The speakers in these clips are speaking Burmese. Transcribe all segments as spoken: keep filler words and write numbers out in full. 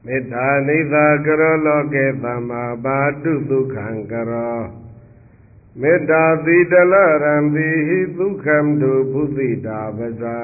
မေတ္တာနိသကရောလောကေသမ္မာဘာတုဒုက္ခံကရောမေတ္တာသီတလရံတိဟိဒုက္ခံတုဘုသိတာပဇာ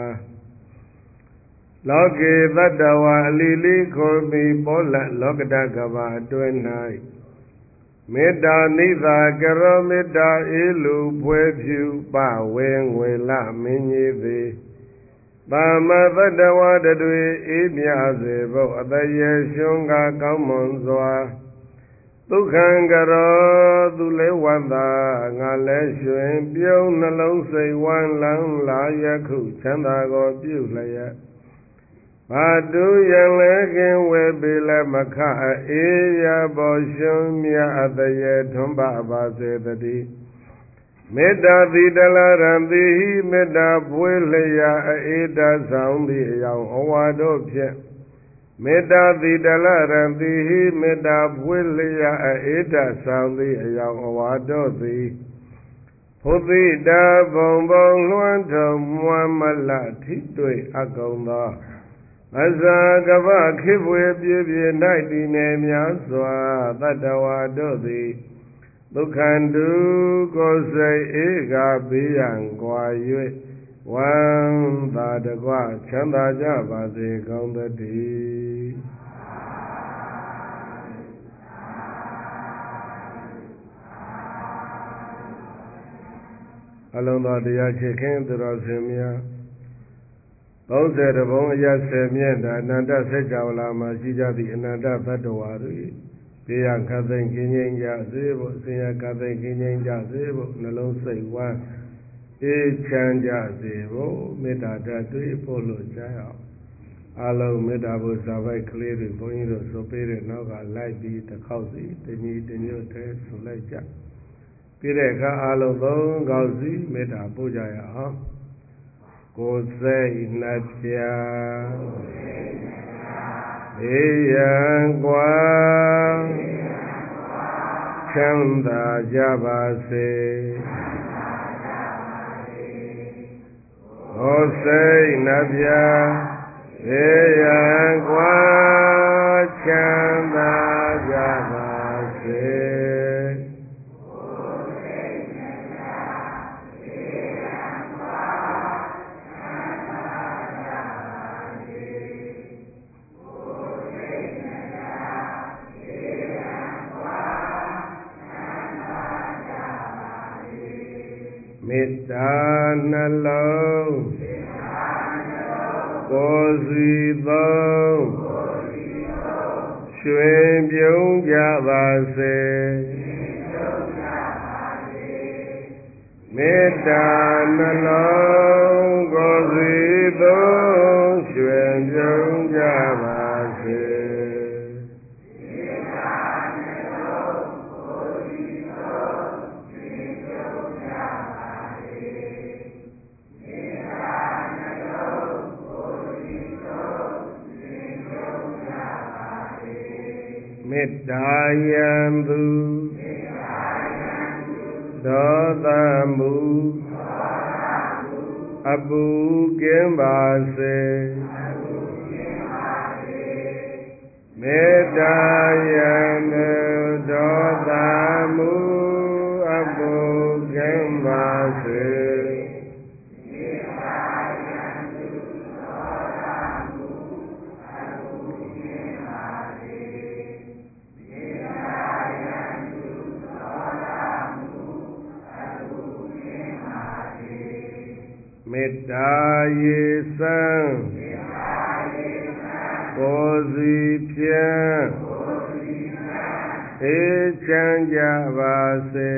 လောကေတတ္တဝါအလီလီခေါ်မိပေါ်လလောကတကဘာအတွင်း၌မေတ္တာနိသကရောမေတ္တာအေလူဖွဲဖြူပဝေငွေလမင်းကြီးသည်ပါမတတ္တဝါတွေအေးမြစေဖို့အတရေရှုံးကကောင်းမွန်စွာဒုက္ခံကရောသူလဲဝန္တာငါလဲရွှင်ပြုံးနှလုံးစိတ်ဝမ်းလန်းလာယခုချမ်းသာကိုပြုလျက်ဘာတုယံလဲခင်ဝေပေလမခအေးရဘောရှုံးမြအတရေထွန်းပါပါစေတည်းမေတ္တာသီတလရံတိဟိမေတ္တာပွေလျာအေတဆောင်သည့်အယောင်အဝါတို့ဖြင့်မေတ္တာသီတလရံတိဟိမေတ္တာပွေလျာအေတဆောင်သည့်အယောင်အဝါတို့သည်ဘုသိတာဘုံဘုံလွှမ်းထုံမွမ်းမလထိတွေ့အကုန်သောအဇာကဗခေဘွေပြည့်ပြည့်၌တည်နေများစွာတတ္တဝါတို့သည်ဒုက္ခံတုကိုယ်စိတ်ဧကဘေးရန်ကွာ၍ဝမ်းသာတကွချမ်းသာကြပါစေကောင်းသတည်းအလုံးသောတရားချစ်ခင်သူတော်စင်များသုံးဆယ်တဘုံအရဆယ်မြတ်အနန္တစัจ java လာမှာရှိကြသည့်အနန္တသတ္တဝါတွေဘေးရန်ခတ်သိမ်းကင်းငြိမ်းကြစေဖို့ဆင်းရဲခတ်သိမ်းကင်းငြိမ်းကြစေဖို့နှလုံးစိတ်ဝမ်းအေးချမ်းကြစေဖို့မေတ္တာဓာတ်တွေပို့လို့ကြရအောင်အလုံးမေတ္တာဘုဇာပိုက်ကလေးတွေဘုန်းကြီးတို့ဆိုပေးတဲ့နောက်ကလိုက်ပြီးတစ်ခေါက်စီတညီတညွတ်တည်းဆိုလိုက်ကြပြီးတဲ့အခါအလုံးသုံးခေါက်စီမေတ္တာပို့ကြရအောင်ကိုယ်စိတ်နှပြအေးရန်ကွာချမ်းသာကြပါစေကိုယ်စိတ်နှပြအေးရန်ကွာချမ်းသာကြပါစေမေတ္တာနှလုံးကိုယ်စီသုံးရွှင်ပြုံးကြပါစေမေတ္တာနှလုံးကိုယ်စီသုံးရွှင်ပြုံးကြပါစေမေတ္တာယံသူဒေါသမူအပူကင်းပါစေမေတ္တာယံသူဒေါသမူအပူကင်းပါစေမေတ္တာရေစံကိုယ်စီဖြင့်အေးချမ်းကြပါစေ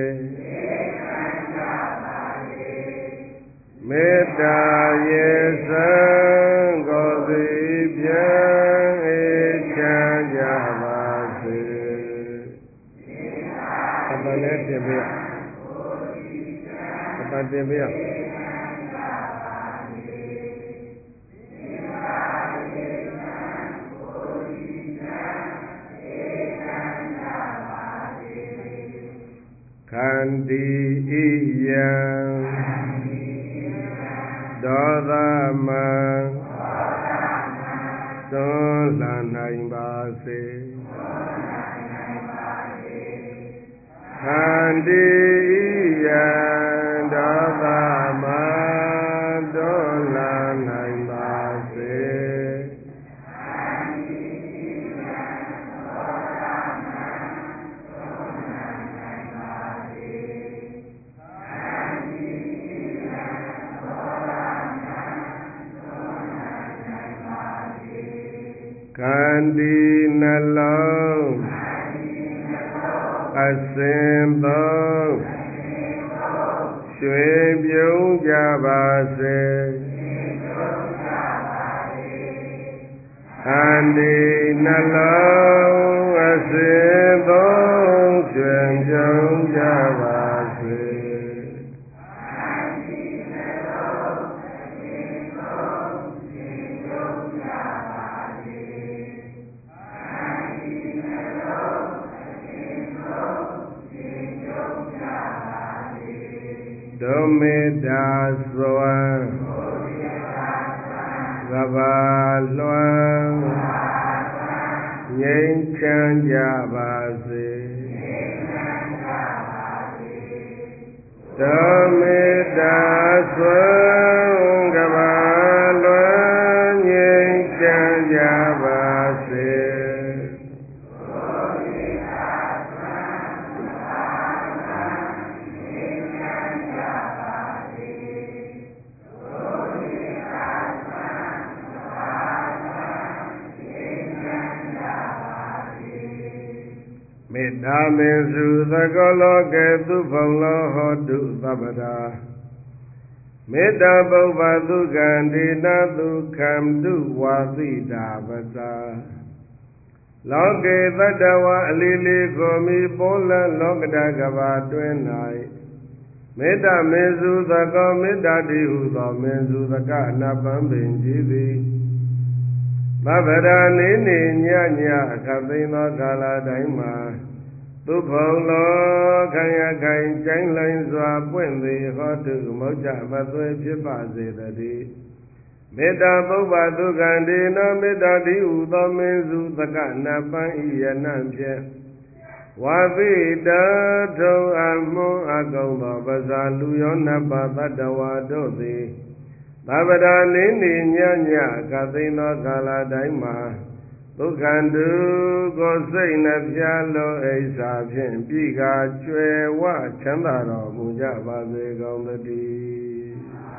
မေတ္တာရေစံကိုယ်စီဖြင့်အေးချမ်းကြပါစေအပလည်းတင်ပြအပတင်ပြခန္တီဣယံဒေါသမံသွန်လှန်နိုင်ပါစေခန္တီယံဒေါသမသွန်လှန်နိုင်ပါစေခန္တီနှလုံးအစဉ်သုံးရွှင်ပြုံးကြပါစေခန္တီနှလုံးအစဉ်သုံးရွှင်ပြုံးကြပါစေဒုမေတ္တာစွမ်းကဘာလွှမ်းငြိမ်းချမ်းကြပါစေဒုမေတ္တာစွမ်းကဘာလွှမ်းငြိမ်းချမ်းကြပါစေမေတ္တာမေစုသကောလောကေသူဖုံလောဟောတုသဗ္ဗတာမေတ္တာပုဗ္ဗသုကံဒေနသုခံတုဝါသိတာပစာလောကေတတ္တဝါအလီလီကိုမိပိုးလန်လောကတကဘာတွင်၌မေတ္တာမေစုသကောမေတ္တာတိဟုသောမေစုသကအနပံပင်ကြည်သည်သဗ္ဗရာနေနေညညအခသိမ်းသောကာလတိုင်းမှာသူဖုံလောခံရခိုင်ကျိုင်းလိုင်းစွာပွင့်သည်ဟောတုမௌကြမသွေဖြစ်ပါစေတည်းမေတ္တာပုဗ္ဗသုကံဒေနမေတ္တာတိဟုသောမင်းစုသကနပံဤယနံဖြင့်ဝါပိတထုံအမွန်အကုံသောပဇာလူယောနပတတ္တဝါတို့သည်သဗ္ဗရာနေနေညညကသိမ်းသောကာလတိုင်းမှာဒုက္ခန္တုကိုစိတ်နှပြလုံးအိဆာဖြင့်ပြည်ကကျွယ်ဝချမ်းသာတော်မူကြပါစေကုန်သတည်း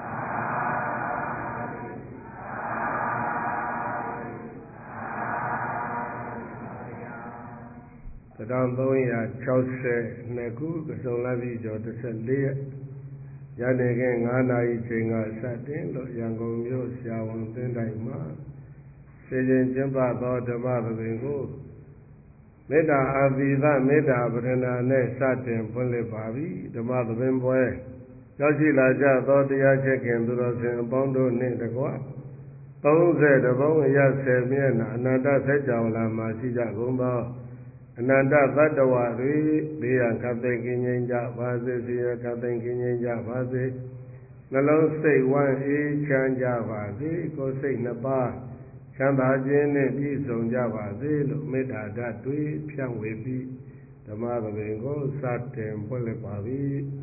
တစ်ထောင်သုံးရာခြောက်ဆယ်နှစ်ခုကစုံလပြည့်ကျော်တစ်ဆက်လေးရက်ညနေခင်းငါးနာရီချိန်ကစတင်လို့ရန်ကုန်မြို့ဆရာဝန်သင်းတိုင်းမှာစေခြင်းကျင်းပသောဓမ္မသဘင်ကိုမေတ္တာအာသီသမေတ္တာပရဏာနဲ့စတင်ဖွင့်လှစ်ပါပြီဓမ္မသဘင်ပွဲရောက်ရှိလာကြသောတရားချက်ခင်သူတော်စင်အပေါင်းတို့နှင့်တကွသုံးဆယ်တပုံအရဆယ်မျက်နှာအနန္တဆက်ကြောင်လာမှာရှိကြကုန်သောအနန္တသတ္တဝါတွေဘေးရန်ခတ်သိမ်းကင်းငြိမ်းကြပါစေစီရခတ်သိမ်းကင်းငြိမ်းကြပါစေနှလုံးစိတ်ဝမ်းအေးချမ်းကြပါစေကိုယ်စိတ်နှစ်ပါးချမ်းသာခြင်းနှင့်ပြည့်စုံကြပါစေလို့မေတ္တာဓာတ်တွေဖြန့်ဝေပြီးဓမ္မသဘင်ကိုစတင်ဖွင့်လှစ်ပါပြီ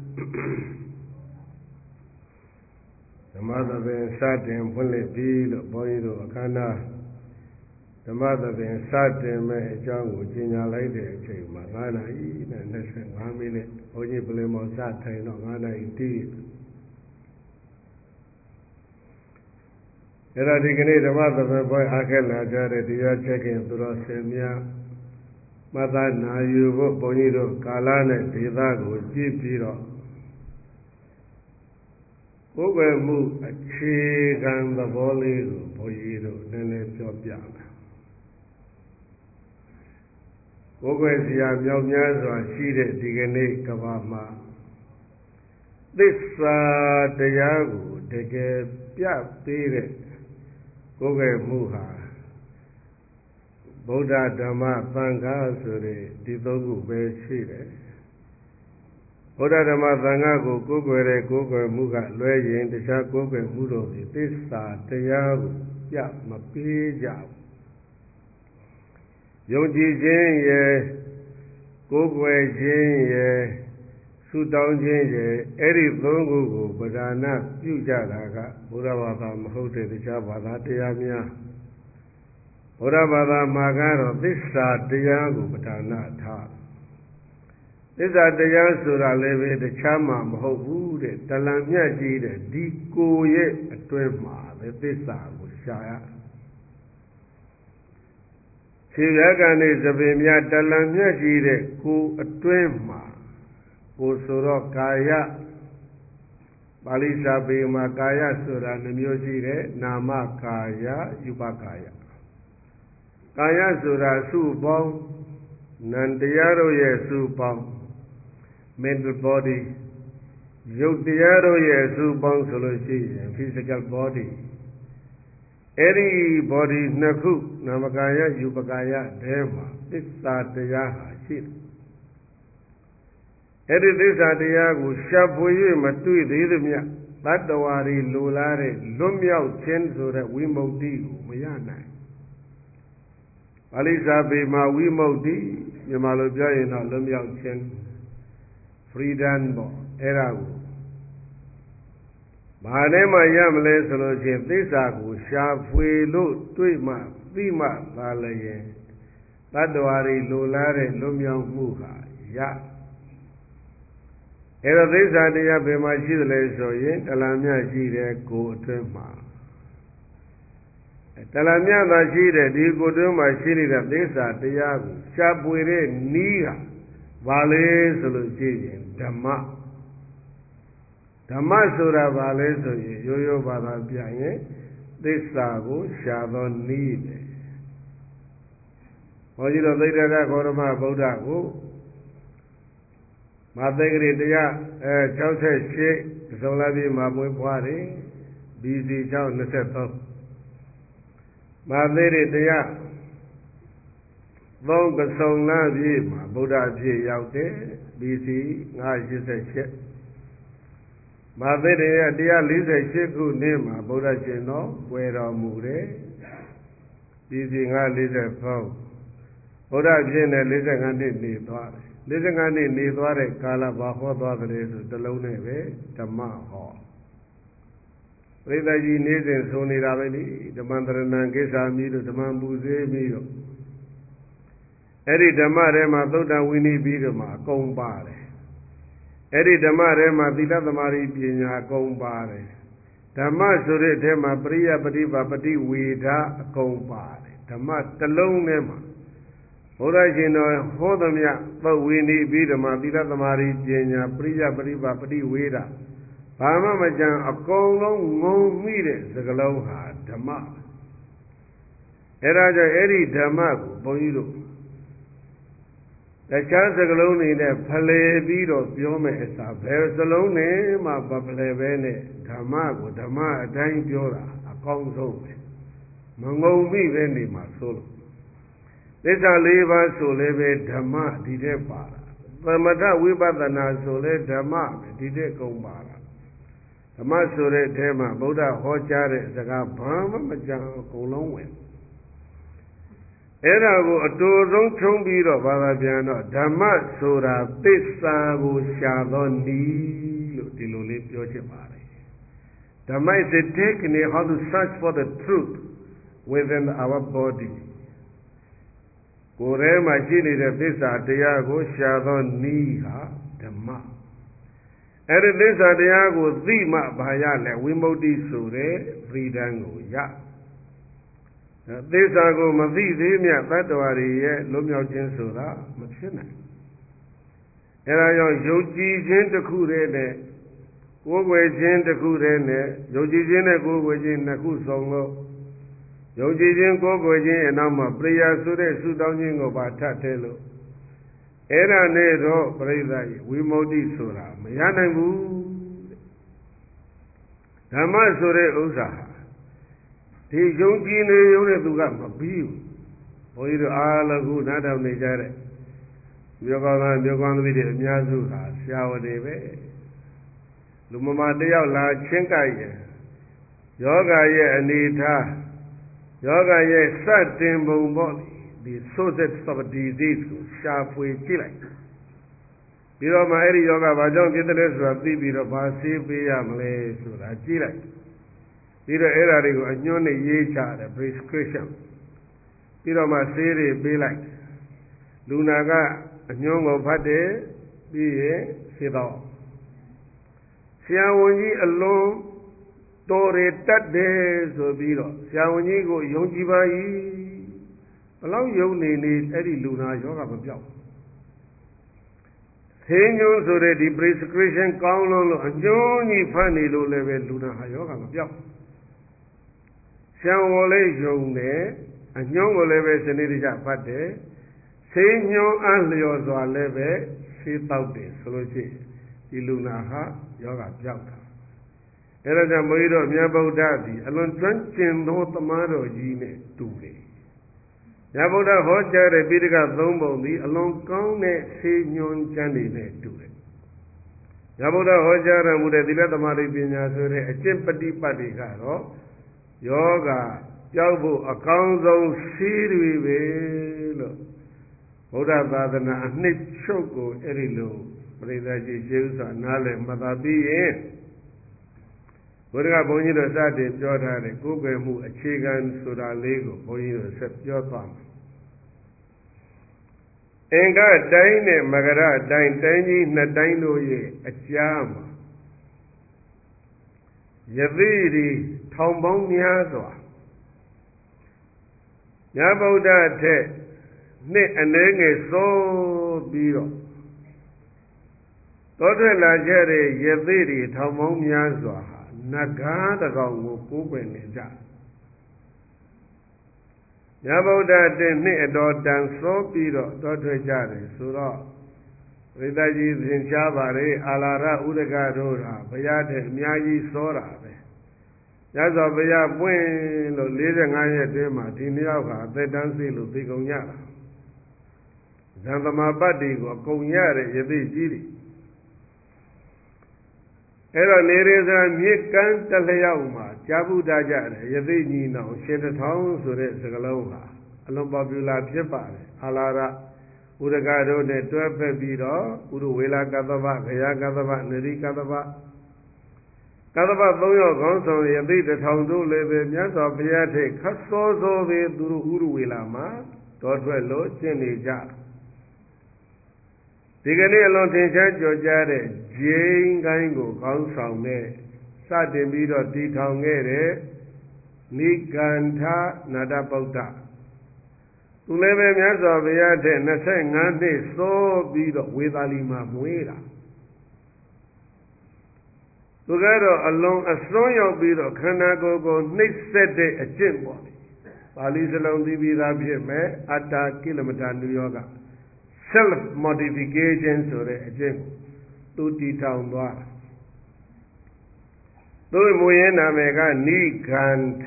ဓမ္မသဘင်စတင်ဖွင့်လှစ်ပြီးလို့ဘုန်းကြီးတို့အခမ်းအနားဓမ္မသဘင်စတင်မဲ့အကြောင်းကိုကြေညာလိုက်တဲ့အချိန်မှာငါးနာရီနဲ့၂၅မိနစ်ဘုန်းကြီးပလင်မော်စထိုင်တော့ငါးနာရီတီးအဲ့ဒါဒီကနေ့ဓမ္မသဘင်ပွဲအားခက်လာကြတဲ့တရားချက်ခင်သူတော်စင်များမသနာယူဖို့ဘုန်းကြီးတို့ကာလနဲ့ဒေသကိုကြည့်ပြီးတော့ကိုယ်ွယ်မှုအခြေခံသဘောလေးကိုဘုန်းကြီးတို့နည်းနည်းပြောပြမယ်ကိုယ်ွယ်စရာမြောက်များစွာရှိတဲ့ဒီကနေ့ကမ္ဘာမှာသစ္စာတရားကိုတကယ်ပြပေးတဲ့ကိုယ်ွယ်မှုဟာဗုဒ္ဓဓမ္မသံဃာဆိုတဲ့ဒီသုံးခုပဲရှိတယ်ဗုဒ္ဓဓမ္မသံဃာကိုကိုယ်ွယ်တဲ့ကိုယ်ွယ်မှုကလွဲရင်တခြားကိုယ်ွယ်မှုတို့သည်သစ္စာတရားကိုပြမပေးကြဘူးယုံကြည်ခြင်းရဲ့ကိုယ်ွယ်ခြင်းရဲ့ဆုတောင်းခြင်းရဲ့အဲ့ဒီသုံးခုကိုပဓာနပြုကြတာကဘုရားဘာသာမဟုတ်တဲ့တရားဘာသာတရားများဘုရားဘာသာမှာကတော့သစ္စာတရားကိုပဓာနထားသစ္စာတရားဆိုတာလည်းပဲတခြားမှမဟုတ်ဘူးတဲ့တလံမြတ်ကြီးတဲ့ဒီကိုယ်ရဲ့အတွင်းမှာပဲသစ္စာကိုရှာရခြေရကနေသပင်များတလံမြတ်ကြီးတဲ့ကိုယ်အတွင်းမှာကိုယ်ဆိုတော့ကာယပါဠိစာပေမှာကာယဆိုတာနှမျိုးရှိတယ်နာမကာယယူပကာယကာယဆိုတာစုပေါင်းနံတရားတို့ရဲ့စုပေါင်း mental body ရုပ်တရားတို့ရဲ့စုပေါင်းဆိုလို့ရှိရင် physical body အဲ့ဒီ body နှစ်ခုနာမကာယယူပကာယထဲမှာသစ္စာတရားဟာရှိတယ်အဲ့ဒီသစ္စာတရားကိုရှာဖွေ၍မတွေ့သေးသမျှတတ္တဝါတွေလိုလားတဲ့လွတ်မြောက်ခြင်းဆိုတဲ့ဝိမု ക്തി ကိုမရနိုင်ပါဠိစာပေမှာဝိမု ക്തി မြန်မာလိုပြောရင်တော့လွတ်မြောက်ခြင်း freedom ပေါ့အဲ့ဒါကိုဘာနဲ့မှရမလဲဆိုလို့ချင်းသစ္စာကိုရှာဖွေလို့တွေ့မှသိမှသာလည်းတတ္တဝါတွေလိုလားတဲ့လွတ်မြောက်မှုဟာရအဲ့တော့သစ္စာတရားဘယ်မှာရှိသလဲဆိုရင်တလံမြတ်ရှိတဲ့ကိုယ်အတွင်းမှာတလံမြတ်သာရှိတဲ့ဒီကိုယ်အတွင်းမှာရှိနေတဲ့သစ္စာတရားကိုရှားပွေတဲ့နီးဟာဘာလဲဆိုလို့ရှိရင်ဓမ္မဓမ္မဆိုတာဘာလဲဆိုရင်ရိုးရိုးဘာသာပြရင်သစ္စာကိုရှားသောနီးပဲဘုန်းကြီးတို့သိတ္တရဂေါရမဗုဒ္ဓကိုမသိဂရိတရားအဲ၆၈သုံးလပြည့်မှာမွေးဖွားတယ် ဘီ စီ ၆၂၃မသိဂရိတရားသုံးကစုံလပြည့်မှာဗုဒ္ဓအဖြစ်ရောက်တယ် ဘီ စီ ၅၈၈မသိဂရိတရား၄၈ခုနှစ်မှာဗုဒ္ဓရှင်တော်ကွယ်တော်မူတယ် ဘီ စီ ၅၄၃ဗုဒ္ဓအဖြစ်နဲ့၄၅နှစ်နေသွားတယ်၄၅နှစ်နေသွားတဲ့ကာလဘာဟောသွားတယ်ဆိုတလုံးနဲ့ပဲဓမ္မဟောပရိသတ်ကြီးနေစဉ်ဆိုနေတာပဲလေဓမ္မတရဏံကိစ္ဆာမိတို့ဓမ္မပူဇေးမိတို့အဲ့ဒီဓမ္မထဲမှာသုတ္တဝိနည်းပြီးတော့မှအကုန်ပါတယ်အဲ့ဒီဓမ္မထဲမှာသီလသမารိပညာအကုန်ပါတယ်ဓမ္မဆိုတဲ့အထဲမှာပရိယပฏิပါပฏิဝေဒအကုန်ပါတယ်ဓမ္မတစ်လုံးထဲမှာဘုရားရှင်တော်ဟောသမျှသုတ်ဝိနည်းပြီးဓမ္မသီလသမารိပညာပရိယပฏิပါပฏิဝေဒဘာမှမကြံအကုန်လုံးငုံမိတဲ့စကလုံးဟာဓမ္မအဲ့ဒါကြောင့်အဲ့ဒီဓမ္မကိုဘုန်းကြီးတို့တခြားစကလုံးတွေနဲ့ဖလှယ်ပြီးတော့ပြောမယ်အစားဘယ်စလုံးနဲ့မှမဖလှယ်ပဲနဲ့ဓမ္မကိုဓမ္မအတိုင်းပြောတာအကောင်းဆုံးပဲမငုံမိပဲနေမှာဆိုလို့သစ္စာလေးပါးဆိုလည်းပဲဓမ္မဒီတဲ့ပါတာသမထဝိပဿနာဆိုလဲဓမ္မပဲဒီတဲ့ကုန်ပါတာဓမ္မဆိုတဲ့အထဲမှာဗုဒ္ဓဟောကြားတဲ့စကားဘာမှမကြံအကုန်လုံးဝင်အဲ့ဒါကိုအတူဆုံးချုံးပြီးတော့ဘာသာပြန်တော့ဓမ္မဆိုတာသစ္စာကိုရှာသောနည်းလို့ဒီလိုလေးပြောချင်ပါတယ်ဓမ္မ is a technique how to search for the truth within our body ကိုယ်ထဲမှာရှိနေတဲ့သစ္စာတရားကိုရှာသောနည်းဟာဓမ္မအဲ့ဒီသစ္စာတရားကိုသိမှဘာရလဲဝိမု ക്തി ဆိုတဲ့ freedom ကိုရသစ္စာကိုမသိသေးမြတ်တတ္တဝါတွေရဲ့လွတ်မြောက်ခြင်းဆိုတာမဖြစ်နိုင်အဲဒါကြောင့်ယုံကြည်ခြင်းတစ်ခုတည်းနဲ့ကိုယ်ွယ်ခြင်းတစ်ခုတည်းနဲ့ယုံကြည်ခြင်းနဲ့ကိုယ်ွယ်ခြင်းနှစ်ခုစုံလို့ယုံကြည်ခြင်းကိုယ်ွယ်ခြင်းအနောက်မှာပရိယာဆိုတဲ့ဆုတောင်းခြင်းကိုပါထပ်ထဲလို့အဲ့ဒါနဲ့တော့ပြိဿကြီးဝိမု ക്തി ဆိုတာမရနိုင်ဘူးဓမ္မဆိုတဲ့ဥစ္စာဒီယုံကြည်နေရုံနဲ့သူကမပြီးဘူးဘုန်းကြီးတို့အားလုံးခုနားထောင်နေကြတဲ့မြို့ကောင်းသားမြို့ကောင်းသမီးတွေအများစုဟာဆရာဝန်တွေပဲလူမမာတယောက်လာချင်းကြိုက်ရင်ယောဂရဲ့အနေထားယောဂရဲ့စတင်ပုံပေါ့ဒီ the sources of disease ကိုရှာဖွေကြည့်လိုက်ပြီးတော့မှအဲ့ဒီယောဂဘာကြောင့်ဖြစ်တယ်လဲဆိုတာသိပြီးတော့ဘာဆေးပေးရမလဲဆိုတာကြည့်လိုက်ပြီးတော့အဲ့ဒါတွေကိုအညွှန်းနဲ့ရေးချတယ် prescription ပြီးတော့မှဆေးတွေပေးလိုက်လူနာကအညွှန်းကိုဖတ်တယ်ပြီးရင်ဆေးတော့ဆရာဝန်ကြီးအလုံးတော်ရတတ်တယ်ဆိုပြီးတော့ဆရာဝန်ကြီးကိုယုံကြည်ပါ၏ဘလောက်ယုံနေနေအဲ့ဒီလူနာယောဂမပြောက်ဆေးညွှန်းဆိုတဲ့ဒီ prescription ကောင်းလို့လို့အညွှန်းကြီးဖတ်နေလို့လည်းပဲလူနာဟာယောဂမပြောက်ဆရာဝန်လည်းယုံတယ်အညွှန်းကိုလည်းပဲစနစ်တကျဖတ်တယ်ဆေးညွှန်းအလျော်စွာလည်းပဲဆေးတောက်တယ်ဆိုလို့ရှိရင်ဒီလူနာဟာယောဂပြောက်တာအဲ့ဒါကြောင့်ဘုန်းကြီးတို့မြတ်ဗုဒ္ဓသည်အလွန်ကျွမ်းကျင်သောသမားတော်ကြီးနဲ့တူတယ်မြတ်ဗုဒ္ဓဟောကြားတဲ့ပိဋကသုံးပုံသည်အလွန်ကောင်းတဲ့ဆေးညွှန်းကျမ်းတွေနဲ့တူတယ်မြတ်ဗုဒ္ဓဟောကြားတော်မူတဲ့သီလသမာဓိပညာဆိုတဲ့အကျင့်ပฏิပတ်တွေကတော့ယောဂပြောက်ဖို့အကောင်းဆုံးဆေးတွေပဲလို့ဗုဒ္ဓသာသနာအနှစ်ချုပ်ကိုအဲ့ဒီလိုပရိသတ်ကြီးကျေးဇူးစွာနားလည်မှတ်သားပြီးရင်ဘုရားကဘုန်းကြီးတို့စတင်ပြောထားတဲ့ကိုယ်ပဲမှုအခြေခံဆိုတာလေးကိုဘုန်းကြီးတို့ဆက်ပြောသွားမယ်အင်္ဂတိုင်းနဲ့မကရတိုင်းတိုင်းကြီးနှစ်တိုင်းတို့ရဲ့အကြားမှာယသိဒီထောင်ပေါင်းများစွာမြတ်ဗုဒ္ဓထက်နှစ်အနည်းငယ်စောပြီးတော့သောထွက်လာကြတဲ့ယသိဒီထောင်ပေါင်းများစွာဟာနဂါးတကောင်ကိုကိုးကွယ်နေကြမြတ်ဗုဒ္ဓတဲ့နှစ်အတော်တန်စောပြီးတော့သောထွက်ကြတယ်ဆိုတော့ပရိသတ်ကြီးသင်ရှားပါလေအာလာရဥဒကတို့ဟာဘုရားတဲ့အများကြီးစောတာပဲရသော်ဘုရားပွင့်လို့၄၅ရက်တည်းမှာဒီနှစ်ယောက်ဟာအသက်တန်းစေလို့သိကုန်ကြတာဇန်သမာပတ်တွေကိုအကုန်ရတဲ့ယသိကြီးတွေအဲ့တော့နေရစာမြစ်ကမ်းတလျောက်မှာကြာပုဒ္ဒကြတယ်ယသိညီနောင်ရှင်တထောင်ဆိုတဲ့စကားလုံးဟာအလွန်ပေါ်ပြူလာဖြစ်ပါတယ်အာလာရဥဒကတို့နဲ့တွဲဖက်ပြီးတော့ဥရဝေလာကတ္တဗဂယာကတ္တဗနရိကတ္တဗကတ္တဗသုံးယောက်ခေါင်းဆောင်ယသိတထောင်တို့လည်းပဲမြတ်စွာဘုရားထိခတ်စောစောပဲသူတို့ဥရဝေလာမှာတော်ထွက်လို့ကျင့်နေကြဒီကနေ့အလွန်ထင်ရှားကြော်ကြားတဲ့ဂျိန်းကိုင်းကိုခေါင်းဆောင်တဲ့စတင်ပြီးတော့တည်ထောင်ခဲ့တဲ့နိဂန္ဓနာတဗုဒ္ဓသူလည်းပဲမြတ်စွာဘုရားထက်၂၅နှစ်စောပြီးတော့ဝေသာလီမှာမွေးတာသူကတော့အလွန်အစွန်းရောက်ပြီးတော့ခန္ဓာကိုယ်ကိုနှိပ်စက်တဲ့အကျင့်ပေါ့ပါဠိစလုံးသိပြီးသားဖြစ်မယ်အတ္တကိလမတာနုယောဂself modification ဆိုတဲ့အကျင့်ကိုသူတည်ထောင်သွားတာသူ့မူရင်းနာမည်ကနိဂန္ဓ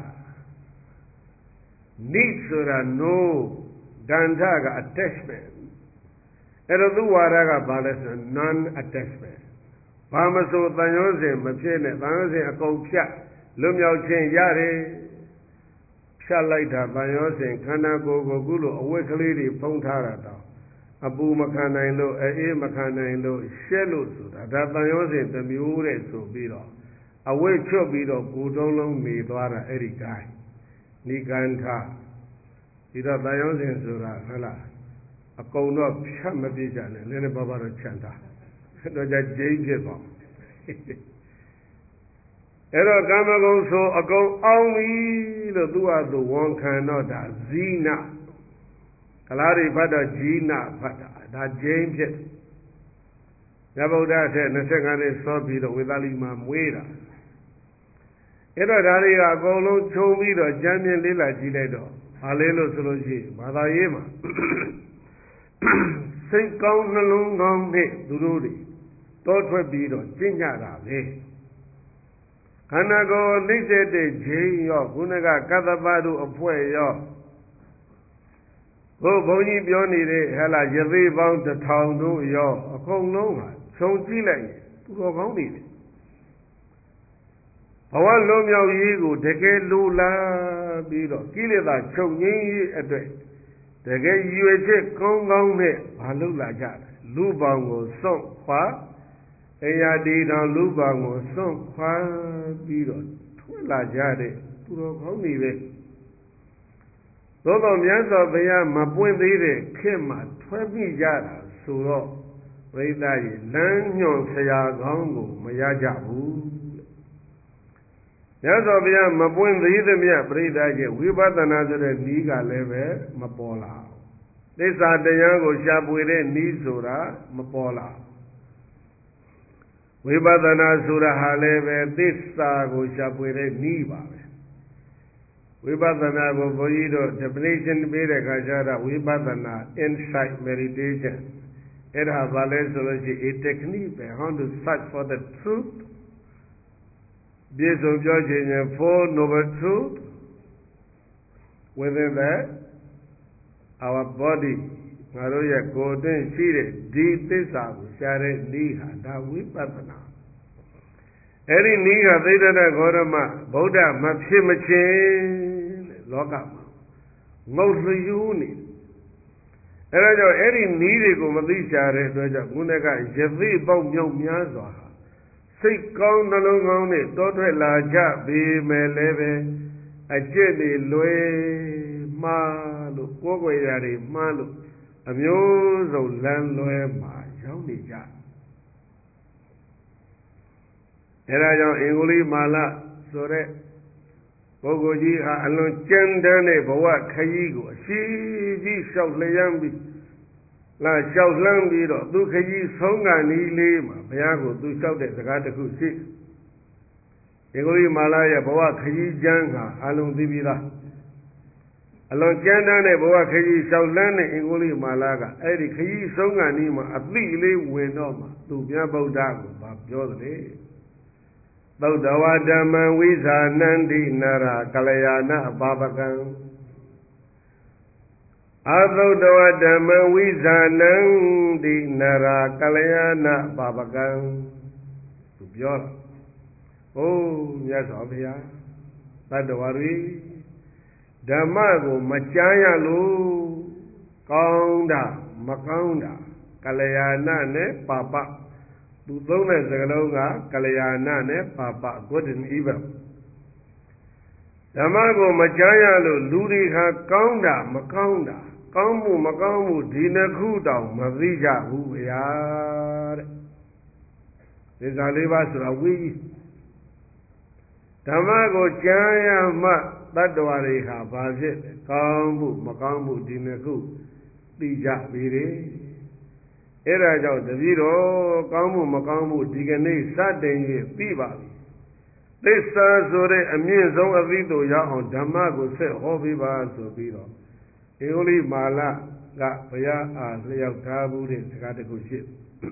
နိဆိုတာ no ဂန္ဓက attachment အဲ့တော့သူ့ဝါဒကဘာလဲဆို non attachment ဘာမဆိုတန်ရောစဉ်မဖြစ်နဲ့တန်ရောစဉ်အကုန်ဖြတ်လွတ်မြောက်ခြင်းရတယ်ဖြတ်လိုက်တာတန်ရောစဉ်ခန္ဓာကိုယ်ကိုကုလို့အဝတ်ကလေးတွေဖုံးထားတာတော့အပူမခံနိုင်လို့အေးမခံနိုင်လို့ရှက်လို့ဆိုတာဒါတန်ရောစဉ်တစ်မျိုးတဲ့ဆိုပြီးတော့အဝိတ်ချွတ်ပြီးတော့ကိုယ်တုံးလုံးနေသွားတာအဲ့ဒီကိုင်းနိဂန္ဓဒီတော့တန်ရောစဉ်ဆိုတာဟုတ်လားအကုန်တော့ဖြတ်မပြစ်ကြနဲ့လည်းလည်းဘာဘာတော့ချန်တာတော့ကြဂျိန်းဖြစ်သွားအဲ့တော့ကာမဂုဏ်ဆိုအကုန်အောင်ပြီလို့သူ့ဟာသူဝန်ခံတော့ဒါဇီနာကလားတွေဖတ်တော့ဂျီနာဖတ်တာဒါဂျိန်းဖြစ်မြတ်ဗုဒ္ဓထက်၂၅နှစ်စောပြီးတော့ဝေသာလီမှာမွေးတာအဲ့တော့ဒါတွေကအကုန်လုံးခြုံပြီးတော့ကြမ်းမြင်လေးလာကြည့်လိုက်တော့ဘာလဲလို့ဆိုလို့ရှိရင်ဘာသာရေးမှာစိတ်ကောင်းနှလုံးကောင်းနဲ့သူတို့တွေတောထွက်ပြီးတော့ကျင့်ကြတာပဲခန္ဓာကိုယ်နှိမ့်ဆက်တဲ့ဂျိန်းရောခုနကကတ္တပတို့အဖွဲ့ရောဘုဘုန်းကြီးပြောနေတဲ့ဟဲ့လားယသိပေါင်းတစ်ထောင်တို့ရောအကုန်လုံးဟာခြုံကြည့်လိုက်ရင်သူတော်ကောင်းနေတယ်ဘဝလွန်မြောက်ရေးကိုတကယ်လိုလားပြီးတော့ကိလေသာချုပ်ငြိမ်းရေးအတွက်တကယ်ရွေချက်ကောင်းကောင်းနဲ့ဘာလုပ်လာကြလဲလူပေါင်းကိုစွန့်ခွာအရာဒီတော်လူပေါင်းကိုစွန့်ခွာပြီးတော့ထွက်လာကြတဲ့သူတော်ကောင်းတွေပဲသို့တော်မြတ်စွာဘုရားမပွင့်သေးတဲ့ခေတ်မှာထွက်မိကြတာဆိုတော့ပရိသတ်ကြီးလမ်းညွှန်ဆရာကောင်းကိုမရကြဘူးမြတ်စွာဘုရားမပွင့်သေးသမျှပရိသတ်ကြီးဝိပဿနာဆိုတဲ့နည်းကလည်းပဲမပေါ်လာဘူးသစ္စာတရားကိုရှာဖွေတဲ့နည်းဆိုတာမပေါ်လာဝိပဿနာဆိုတာဟာလည်းပဲသစ္စာကိုရှာဖွေတဲ့နည်းပါပဲဝိပဿနာကိုဘုန်းကြီးတို့ definition ပေးတဲ့အခါကျတော့ဝိပဿနာ insight meditation အဲ့ဒါဘာလဲဆိုလို့ရှိရင် a technique ပဲ how to search for the truth ပြည့်စုံပြောချင်ရင် four noble truth within that our body ငါတို့ရဲ့ကိုယ်အတွင်းရှိတဲ့ဒီသစ္စာကိုရှားတဲ့နည်းဟာဒါဝိပဿနာအဲ့ဒီနည်းကသိဒ္ဓတဂေါရမဗုဒ္ဓမဖြစ်မချင်းလောကမှာငုတ်လျူးနေအဲ့ဒါကြောင့်အဲ့ဒီနည်းတွေကိုမသိရှာတဲ့အတွက်ကြောင့်ခုနကယသိပေါက်မြောက်များစွာဟာစိတ်ကောင်းနှလုံးကောင်းနဲ့တောထွက်လာကြပေမဲ့လည်းပဲအကျင့်တွေလွယ်မှားလို့ကိုယ်ွယ်ရာတွေမှားလို့အမျိုးစုံလမ်းလွဲမှာရောက်နေကြအဲဒါကြောင့်အင်္ဂုလိမာလဆိုတဲ့ပုဂ္ဂိုလ်ကြီးဟာအလွန်ကြမ်းတမ်းတဲ့ဘဝခရီးကိုအရှိကြီးလျှောက်လျံပြီးလာလျှောက်လှမ်းပြီးတော့သူခရီးဆုံးကနီးလေးမှာဘုရားကိုသူလျှောက်တဲ့စကားတစ်ခုရှိအင်္ဂုလိမာလရဲ့ဘဝခရီးကျမ်းဟာအလုံးသိပြီးသားအလွန်ကြမ်းတမ်းတဲ့ဘဝခရီးလျှောက်လန်းတဲ့အင်္ဂုလိမာလာကအဲ့ဒီခရီးဆုံးကနီးမှာအသိလေးဝင်တော့မှသူမြတ်ဗုဒ္ဓကိုဗာပြောတယ်သုတ္တဝဓမ္မံဝိဇာနန္တိနရကလယာဏပါပကံအသုတ္တဝဓမ္မံဝိဇာနန္တိနရကလယာဏပါပကံသူပြောတာဟိုးမြတ်စွာဘုရားတတ္တဝါတွေဓမ္မကိုမကြားရလို့ကောင်းတာမကောင်းတာကလယာဏနဲ့ပါပသူသုံးတဲ့စကားလုံးကကလယာဏနဲ့ပါပ good and evil ဓမ္မကိုမကြားရလို့လူတွေဟာကောင်းတာမကောင်းတာကောင်းမှုမကောင်းမှုဒီနှစ်ခုတောင်မသိကြဘူးဗျာတဲ့သစ္စာလေးပါးဆိုတာဝိကြီးဓမ္မကိုကြားရမှတတ္တဝါတွေဟာဘာဖြစ်လဲကောင်းမှုမကောင်းမှုဒီနှစ်ခုသိကြပြီလေအဲ့ဒါကြောင့်တပည့်တော်ကောင်းမှုမကောင်းမှုဒီကနေ့စတင်၍သိပါပြီသစ္စာဆိုတဲ့အမြင့်ဆုံးအသီးတို့ရောက်အောင်ဓမ္မကိုဆက်ဟောပေးပါဆိုပြီးတော့ဧဝလိမာလကဘုရားအားလျှောက်ထားမှုတဲ့စကားတစ်ခုရှိ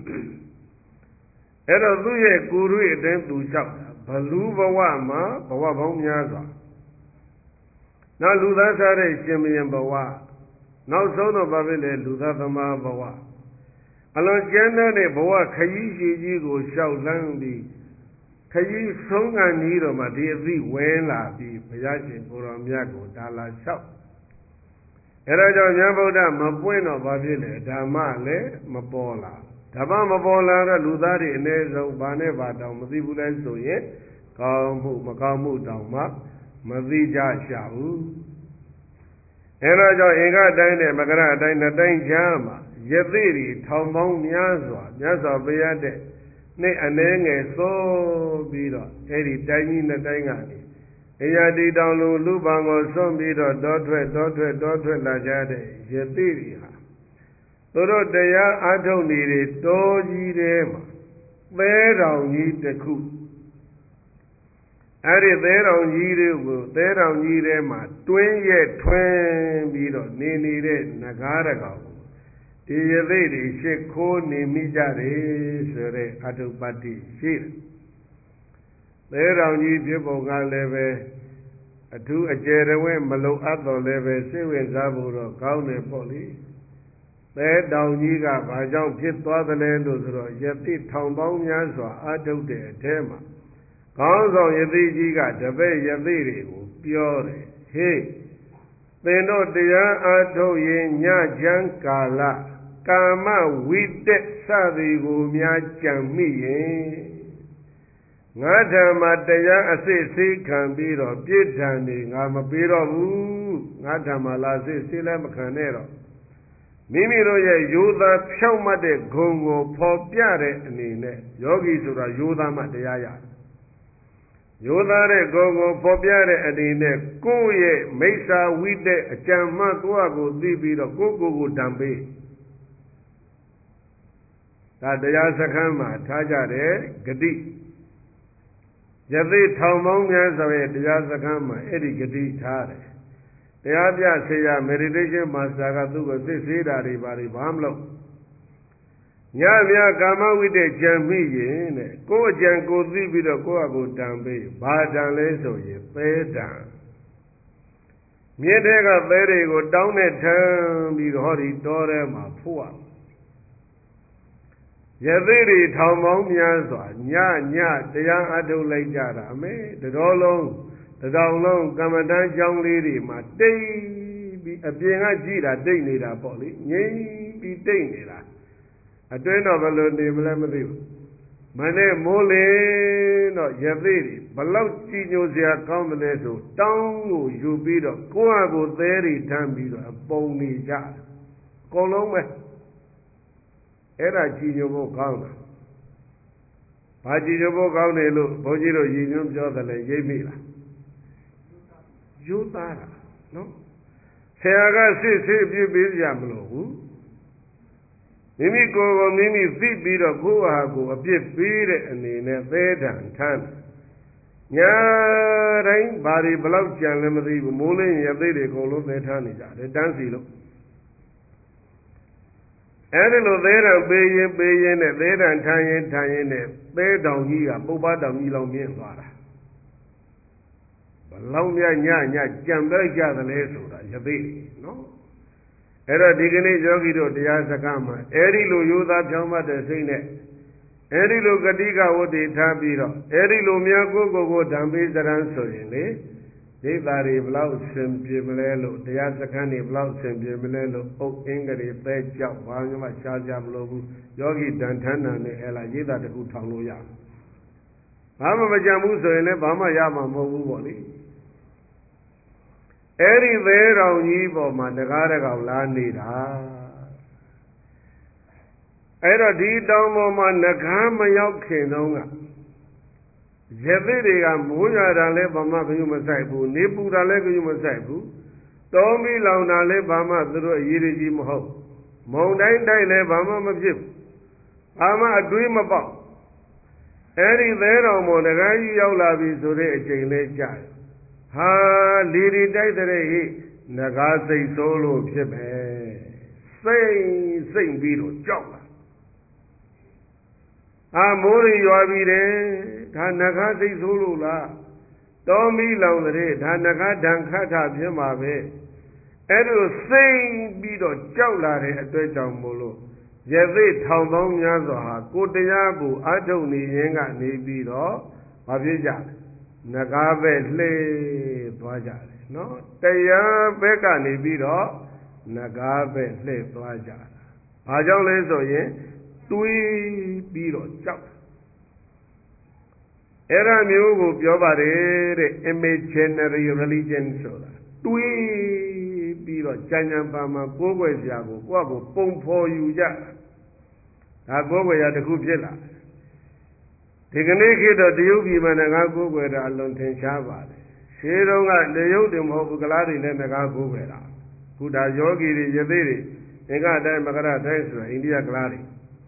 အဲ့တော့သူ့ရဲ့ကိုယ်တွေ့အတိုင်းသူလျှောက်တာဘလူဘဝမှာဘဝပေါင်းများစွာနောက်လူသားစားတဲ့ရှင်မင်းဘဝနောက်ဆုံးတော့ဘာဖြစ်လဲလူသားသမားဘဝအလွန်ကျမ်းတဲ့ဘဝခရီးရှိကြီးကိုလျှောက်လန်းပြီးခရီးဆုံးကနီးတော့မှဒီအသည့်ဝဲလာပြီးဘုရားရှင်ကိုယ်တော်မြတ်ကိုဒါလာလျှောက်အဲဒါကြောင့်ဉာဏ်ဗုဒ္ဓမပွင့်တော့ဘာဖြစ်လဲဓမ္မလည်းမပေါ်လာဓမ္မမပေါ်လာတော့လူသားတွေအ ਨੇ ဆုံးဘာနဲ့ဘာတောင်မသိဘူးလဲဆိုရင်ကောင်းမှုမကောင်းမှုတောင်မှမသိကြရှာဘူးအဲဒါကြောင့်အင်္ဂတိုင်းနဲ့မကရအတိုင်းနှစ်တိုင်းကြားမှာယသိတွေထောင်ပေါင်းများစွာမြတ်စွာဘုရားတဲ့နေ့အ ਨੇ ငယ်သိုးပြီးတော့အဲ့ဒီတိုင်းကြီးနှစ်တိုင်းကနေအရာတီတောင်လူလူပံကိုစွန့်ပြီးတော့တောထွက်တောထွက်တောထွက်လာကြတဲ့ယသိတွေဟာသူတို့တရားအားထုတ်နေတဲ့တောကြီးထဲမှာသဲတောင်ကြီးတစ်ခုအဲ့ဒီသဲတောင်ကြီးတွေကိုသဲတောင်ကြီးထဲမှာတွင်းရဲ့ထွင်းပြီးတော့နေနေတဲ့နဂါးတကောင်ဒီယသိတွေရှ िख ိုးနေမိကြတယ်ဆိုတဲ့အထုပ္ပတ္တိရှိတယ်သဲတောင်ကြီးဖြစ်ပုံကလည်းပဲအထူးအကျယ်တဝဲမလုံအပ်တော့လည်းပဲစိတ်ဝင်စားဖို့တော့ကောင်းတယ်ပေါ့လေသဲတောင်ကြီးကဘာကြောင့်ဖြစ်သွားသလဲလို့ဆိုတော့ယသိထောင်ပေါင်းများစွာအာထုတ်တဲ့အထဲမှာကောင်းဆောင်ယသိကြီးကတပည့်ယသိတွေကိုပြောတယ်ဟေးသင်တို့တရားအားထုတ်ရင်ညချမ်းကာလကာမဝိတက်စသည်ကိုများကြံမိရင်ငါဓမ္မတရားအစစ်ဆေးခံပြီးတော့ပြည့်ထန်နေငါမပေးတော့ဘူးငါဓမ္မလာစစ်ဆေးလည်းမခံနဲ့တော့မိမိတို့ရဲ့ယောသားဖြောက်မှတ်တဲ့ဂုံကိုဖော်ပြတဲ့အနေနဲ့ယောဂီဆိုတာယောသားမှတရားရယောသားတဲ့ဂုံကိုဖော်ပြတဲ့အနေနဲ့ကိုယ့်ရဲ့မိစ္ဆာဝိတက်အကြံမှကိုယ့်အကိုသိပြီးတော့ကိုယ့်ကိုယ်ကိုဓမ္ပေးဒါတရားစခန်းမှာထားကြတဲ့ဂတိယသိထောင်ပေါင်းများစွာရဲ့တရားစခန်းမှာအဲ့ဒီဂတိထားတယ်တရားပြဆရာ meditation master ကသူ့ကိုစစ်ဆေးတာတွေဘာတွေဘာမလို့ညမြကာမဝိတ္တကြံမိရင်တဲ့ကိုယ်အကြံကိုသိပြီးတော့ကိုယ့်အကိုတံပေးဘာတံလဲဆိုရင်သဲတံမြစ်တဲ့ကသဲတွေကိုတောင်းနဲ့ထမ်းပြီးတော့ဟောဒီတောထဲမှာဖို့ရယသိတွေထောင်ပေါင်းများစွာညညတရားအထုတ်လိုက်ကြတာအမေတတော်လုံးတတောင်လုံးကမ္မဋ္ဌာန်းကျောင်းလေးတွေမှာတိတ်ပြီးအပြင်ကကြည့်တာတိတ်နေတာပေါ့လေငြိမ်ပြီးတိတ်နေတာအတွင်းတော့ဘယ်လိုနေမလဲမသိဘူးမနေ့မိုးလေတော့ယသိတွေဘလောက်ကြည်ညိုစရာကောင်းတယ်လဲဆိုတောင်းကိုယူပြီးတော့ကိုယ့်အကိုသဲတွေထမ်းပြီးတော့ပုံနေကြအကုန်လုံးပဲအဲ့ဒါကြည်ညိုဖို့ကောင်းတာဘာကြည်ညိုဖို့ကောင်းတယ်လို့ဘုန်းကြီးတို့ရည်ညွှန်းပြောတယ်လေရိပ်မိလားယူသားတာနော်ဆရာကစစ်ဆေးပြပေးကြမလို့ဘူးမိမိကိုယ်ကိုမိမိသိပြီးတော့ကိုယ့်ဟာကိုယ်အပြစ်ပေးတဲ့အနေနဲ့သဲတံထမ်းညာတိုင်းဘာတွေဘလောက်ကြံလဲမသိဘူးမိုးလင်းရသိတွေအကုန်လုံးသဲထမ်းနေကြတယ်တန်းစီလို့အဲ့ဒီလိုသဲတံပေးရင်ပေးရင်နဲ့သဲတံထမ်းရင်ထမ်းရင်နဲ့သဲတောင်ကြီးကပုပ္ပတောင်ကြီးလောက်မြင့်သွားတာဘလောက်မြညညကြံလိုက်ကြသလဲဆိုတာယသိနော်အဲ့တော့ဒီကနေ့ယောဂီတို့တရားစကားမှာအဲ့ဒီလိုယောသားဖြောင်းမှတ်တဲ့စိတ်နဲ့အဲ့ဒီလိုဂတိကဝတ္တိထားပြီးတော့အဲ့ဒီလိုများကိုယ်ကိုယ်ကိုဓမ္မေစရံဆိုရင်လေဒိဋ္ဌာတွေဘလောက်ဆင်ပြေမလဲလို့တရားစခန်းတွေဘလောက်ဆင်ပြေမလဲလို့အုတ်အင်းကလေးပဲကြောက်ဘာမှရှားကြမလို့ဘူးယောဂီတန်ထမ်းတာနဲ့အဲ့လားရိတ်တာတခုထောင်လို့ရဘာမှမကြံဘူးဆိုရင်လည်းဘာမှရမှာမဟုတ်ဘူးပေါ့လေအဲ့ဒီသဲတော်ကြီးပေါ်မှာတကားတကောင်လာနေတာအဲ့တော့ဒီတောင်ပေါ်မှာငကားမရောက်ခင်တုန်းကရသိတွေကမိုးရွာတာလည်းဘာမှဂရုမစိုက်ဘူးနေပူတာလည်းဂရုမစိုက်ဘူးတောမီလောင်တာလည်းဘာမှသူတို့အရေးကြီးမဟုတ်မုံတိုင်းတိုက်လည်းဘာမှမဖြစ်ဘူးဘာမှအတွေးမပေါက်အဲ့ဒီသဲတော်ပေါ်တကားကြီးရောက်လာပြီဆိုတဲ့အချိန်လေးကြာတယ်ဟာလီဒီတိုက်တဲ့ဟိငကားစိတ်ဆိုးလို့ဖြစ်ပဲစိတ်စိတ်ပြီးတော့ကြောက်လာအာမိုးရရွာပြီတယ်ဒါငကားစိတ်ဆိုးလို့လားတောမီလောင်တဲ့ဒါငကားဒဏ်ခတ်တာဖြစ်မှာပဲအဲ့လိုစိတ်ပြီးတော့ကြောက်လာတဲ့အတွက်ကြောင့်မို့လို့ယသိထောင်ပေါင်းများစွာဟာကိုတရားကိုအထုတ်နေရင်ကနေပြီးတော့ဘာဖြစ်ကြလဲနဂါးပဲလှေသွားကြတယ်နော်တရားဘက်ကနေပြီးတော့နဂါးပဲလှေသွားကြတာဘာကြောင့်လဲဆိုရင်တွေးပြီးတော့ကြောက်အဲ့ဒါမျိုးကိုပြောပါတယ်တဲ့ imaginary religion ဆိုတာတွေးပြီးတော့ကြံကြံပါမှာကိုးကွယ်စရာကိုကိုယ့်ကိုပုံဖော်ယူကြဒါကိုးကွယ်ရတခုဖြစ်လာဒီကနေ့ခေတ်တော့တရုတ်ပြည်မှာငါးကိုးကွယ်တာအလွန်ထင်ရှားပါတယ်ရှေးတုန်းကတရုတ်တွေမဟုတ်ဘူးကလားတွေလည်းငါးကိုးကွယ်တာခုဒါယောဂီတွေယသိတွေအင်္ဂတိုင်းမကရတိုင်းဆိုတာအိန္ဒိယကလားတွေ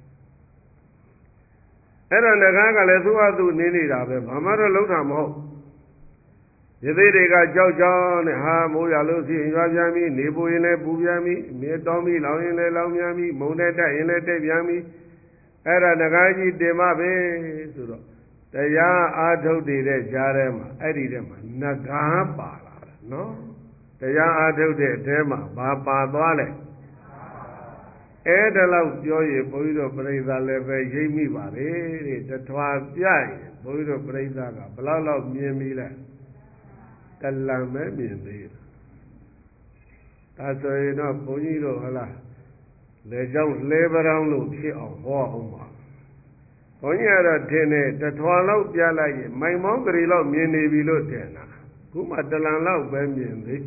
အဲ့တော့ငကားကလည်းသူ့အသူနေနေတာပဲဘာမှတော့လုံးတာမဟုတ်ယသိတွေကကြောက်ကြောက်နဲ့ဟာမိုးရလို့ရှိရင်ရွာပြန်ပြီနေပူရင်လည်းပူပြန်ပြီမြေတောင်းပြီလောင်ရင်လည်းလောင်ပြန်ပြီမုန်တဲ့တက်ရင်လည်းတက်ပြန်ပြီအဲ့ဒါငကားကြီးတင်မပဲဆိုတော့တရားအားထုတ်တဲ့ကြားထဲမှာအဲ့ဒီထဲမှာငကားပါလာတယ်နော်တရားအားထုတ်တဲ့အထဲမှာဘာပါသွားလဲအဲ့ဒါလောက်ပြောရင်ဘုန်းကြီးတို့ပြိဿလည်းပဲရိပ်မိပါလေတဲ့တထွာပြရင်ဘုန်းကြီးတို့ပြိဿကဘလောက်လောက်မြင်ပြီလဲတလံပဲမြင်သေးတယ်ဒါဆိုရင်တော့ဘုန်းကြီးတို့ဟလားလေကြောင့်လဲပရောင်းလို့ဖြစ်အောင်ဟောအောင်ပါဘုန်းကြီးကတော့ထင်တယ်တထွာလောက်ပြလိုက်ရင်မိုင်မောင်းကလေးလောက်မြင်နေပြီလို့ထင်တာခုမှတလန်လောက်ပဲမြင်သေး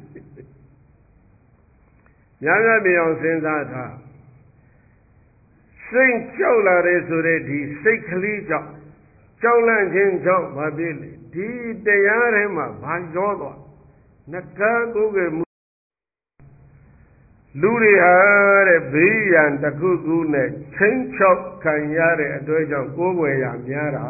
များများမြင်အောင်စဉ်းစားထားစိတ်ကြောက်လာတယ်ဆိုတဲ့ဒီစိတ်ကလေးကြောင့်ကြောက်လန့်ခြင်းကြောင့်ဘာဖြစ်လဲဒီတရားထဲမှာဘာရောသွားနဂါကိုယ်ကလူတွေဟာတဲ့ဘေးရန်တစ်ခုခုနဲ့ချင်းချောက်ခံရတဲ့အတွက်ကြောင့်ကိုယ်ွယ်ရများတာ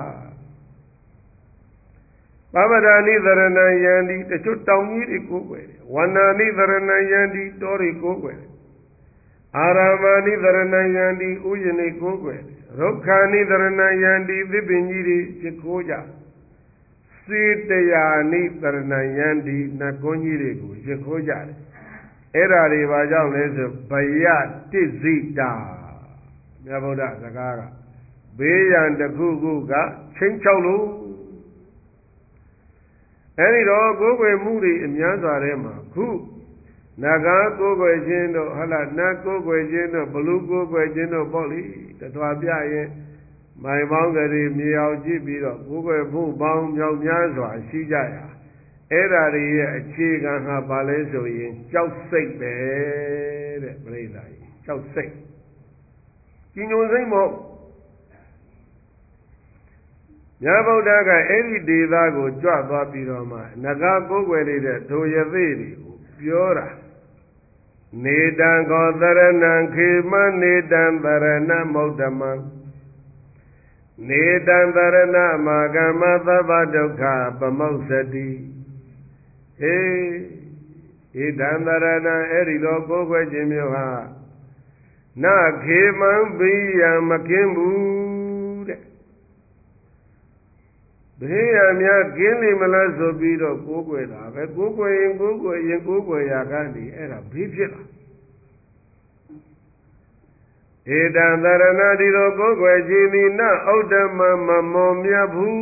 ပဗဒာနိသရဏယန္တိတချို့တောင်ကြီးတွေကိုယ်ွယ်တယ်ဝန္နာနိသရဏယန္တိတောတွေကိုယ်ွယ်တယ်အာရမဏိသရဏယန္တိဥယျာဉ်တွေကိုယ်ွယ်တယ်ရုက္ခာနိသရဏယန္တိသစ်ပင်ကြီးတွေရှိခိုးကြစေတယာနိသရဏယန္တိနတ်ကွန်းကြီးတွေကိုရှိခိုးကြတယ်အဲ့ဓာတွေဘာကြောင့်လဲဆိုဗယတိဇိတာမြတ်ဗုဒ္ဓစကားကဘေးရန်တစ်ခုခုကချင်းချောက်လို့အဲ့ဒီတော့ကိုယ်ွယ်မှုတွေအများစွာထဲမှာခုနဂါကိုယ်ွယ်ခြင်းတို့ဟလာနတ်ကိုယ်ွယ်ခြင်းတို့ဘလူကိုယ်ွယ်ခြင်းတို့ပေါ့လေတထွာပြရင်မိုင်ပေါင်းကလေးမြေအောင်ကြည့်ပြီးတော့ကိုယ်ွယ်ဖို့ပေါင်းမြောက်များစွာရှိကြရအဲ့ဓာတွေရဲ့အခြေခံဟာဘာလဲဆိုရင်ကြောက်စိတ်ပဲတဲ့ပြိဿကြီးကြောက်စိတ်ကြီးညိုစိတ်မဟုတ်မြတ်ဗုဒ္ဓကအဲ့ဒီဒေသကိုကြွသွားပြီးတော့မှနဂါကိုယ်ွယ်နေတဲ့ဒုရသေးတွေကိုပြောတာနေတံကောသရဏံခေမနေတံသရဏမௌတ္တမံနေတံသရဏမာဂမသဗ္ဗဒုက္ခပမုစ္စတိဟေးဣဒံသရဏအဲ့ဒီတော့ကိုယ်ွယ်ခြင်းမျိုးဟာနခေမံဘိယံမကင်းဘူးတဲ့ဘေးရများကင်းလိမ့်မလားဆိုပြီးတော့ကိုးကွယ်တာပဲကိုးကွယ်ရင်ကိုးကွယ်ရင်ကိုးကွယ်ရာကနေအဲ့ဒါဘေးဖြစ်လာဧတံသရဏဒီလိုကိုးကွယ်ခြင်းသည်နဩဒ္ဓမမမောမြတ်ဘူး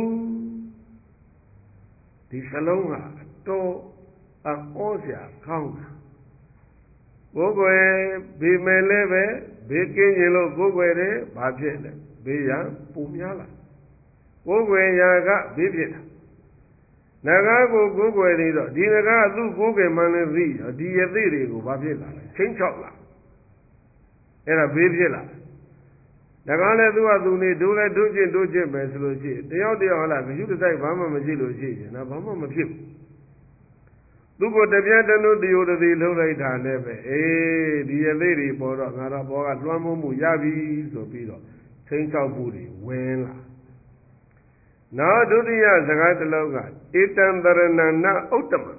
ဒီစလုံးဟာတော့အဟောစရာကောင်းတာကိုးကွယ်ပြီးမယ်လည်းပဲဘေးကင်းခြင်းလို့ကိုးကွယ်တယ်ဘာဖြစ်လဲဘေးရန်ပူများလာကိုယ်ွယ်ရာကဘေးဖြစ်တာနဂါကိုကိုယ်ွယ်နေတော့ဒီနဂါသူ့ကိုယ်ွယ်မှန်လည်းသိရောဒီရသေးတွေကိုဘာဖြစ်လာလဲချင်းချောက်လာအဲ့ဒါဘေးဖြစ်လာနဂါလည်းသူ့ဟာသူနေဒုလည်းဒုချင်းဒုချင်းပဲဆိုလို့ရှိရင်တယောက်တယောက်ဟလာဂယုတဆိုင်ဘာမှမရှိလို့ရှိရင်တော့ဘာမှမဖြစ်ဘူးသူ့ကိုတပြတ်တနုတယောတတိလှုပ်လိုက်တာလည်းပဲအေးဒီရသေးတွေပေါ်တော့ငါတော့ဘောကလွှမ်းမိုးမှုရပြီဆိုပြီးတော့ချင်းချောက်မှုတွေဝင်လာနောက်ဒုတိယစကားတစ်လုံးကဧတံတရဏနာဥတ္တမ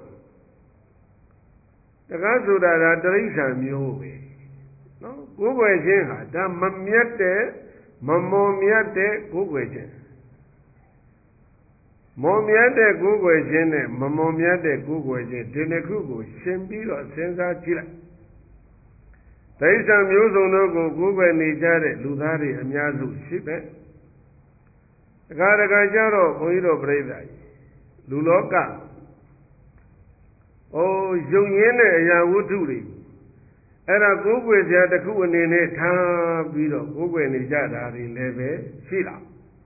တကားဆိုတာဒါတရိစ္ဆာန်မျိုးပဲနော်ကိုယ်ွယ်ခြင်းဟာဒါမမြတ်တဲ့မမောမြတ်တဲ့ကိုယ်ွယ်ခြင်းမောမြတ်တဲ့ကိုယ်ွယ်ခြင်းနဲ့မမောမြတ်တဲ့ကိုယ်ွယ်ခြင်းဒီနှစ်ခုကိုရှင်ပြီးတော့စဉ်းစားကြည့်လိုက်တရိစ္ဆာန်မျိုးစုံတို့ကိုကိုယ်ွယ်နေကြတဲ့လူသားတွေအများစုရှိပဲတခါတခါကျတော့ဘုန်းကြီးတို့ပြိဿကြီးလူလောကအိုးယုံရင်းတဲ့အရာဝတ္ထုတွေအဲ့ဒါကိုယ်ွယ်စရာတစ်ခုအနေနဲ့ထားပြီးတော့ကိုယ်ွယ်နေကြတာတွေလည်းပဲရှိလာ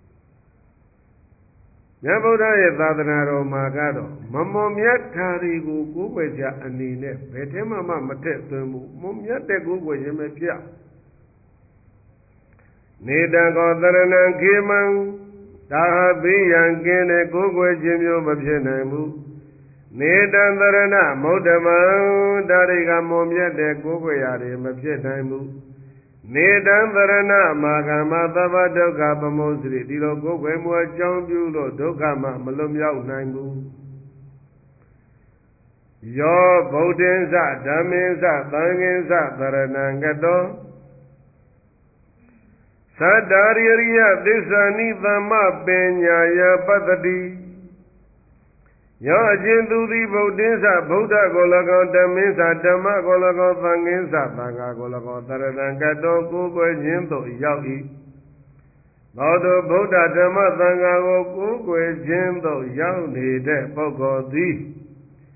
မြတ်ဗုဒ္ဓရဲ့သာသနာတော်မှာကတော့မမောမြတ်ဓာတွေကိုကိုယ်ွယ်စရာအနေနဲ့ဘယ်ထဲမှမထက်သွင်းဘူးမမြတ်တဲ့ကိုယ်ွယ်ခြင်းပဲဖြစ်နေတံကောသရဏံခေမံဒါဟာဘေးရန်ကင်းတဲ့ကိုယ်ွယ်ခြင်းမျိုးမဖြစ်နိုင်ဘူးနေတံသရဏမௌတ္တမံဒါတွေကမုံမြတ်တဲ့ကိုယ်ွယ်ရာတွေမဖြစ်နိုင်ဘူးနေတံသရဏမာဂမသဗ္ဗဒုက္ခပမုစ္စရိဒီလိုကိုယ်ွယ်မှုအကြောင်းပြုလို့ဒုက္ခမှမလွတ်မြောက်နိုင်ဘူးယောဗုဒ္ဓင်္စဓမ္မင်္စသံဃင်္စသရဏံကတောသတ္တာရိယသစ္စာနိသမ္မပညာယပတ္တိယောအချင်းသူသည်ဗုဒ္ဓင်္စဗုဒ္ဓကို၎င်းဓမ္မင်္စဓမ္မကို၎င်းသံဃင်္စသံဃာကို၎င်းသရဏံကတောကိုယ်ွယ်ခြင်းသို့ရောက်၏သောတောဗုဒ္ဓဓမ္မသံဃာကိုကိုယ်ွယ်ခြင်းသို့ရောက်နေတဲ့ပုဂ္ဂိုလ်သည်သ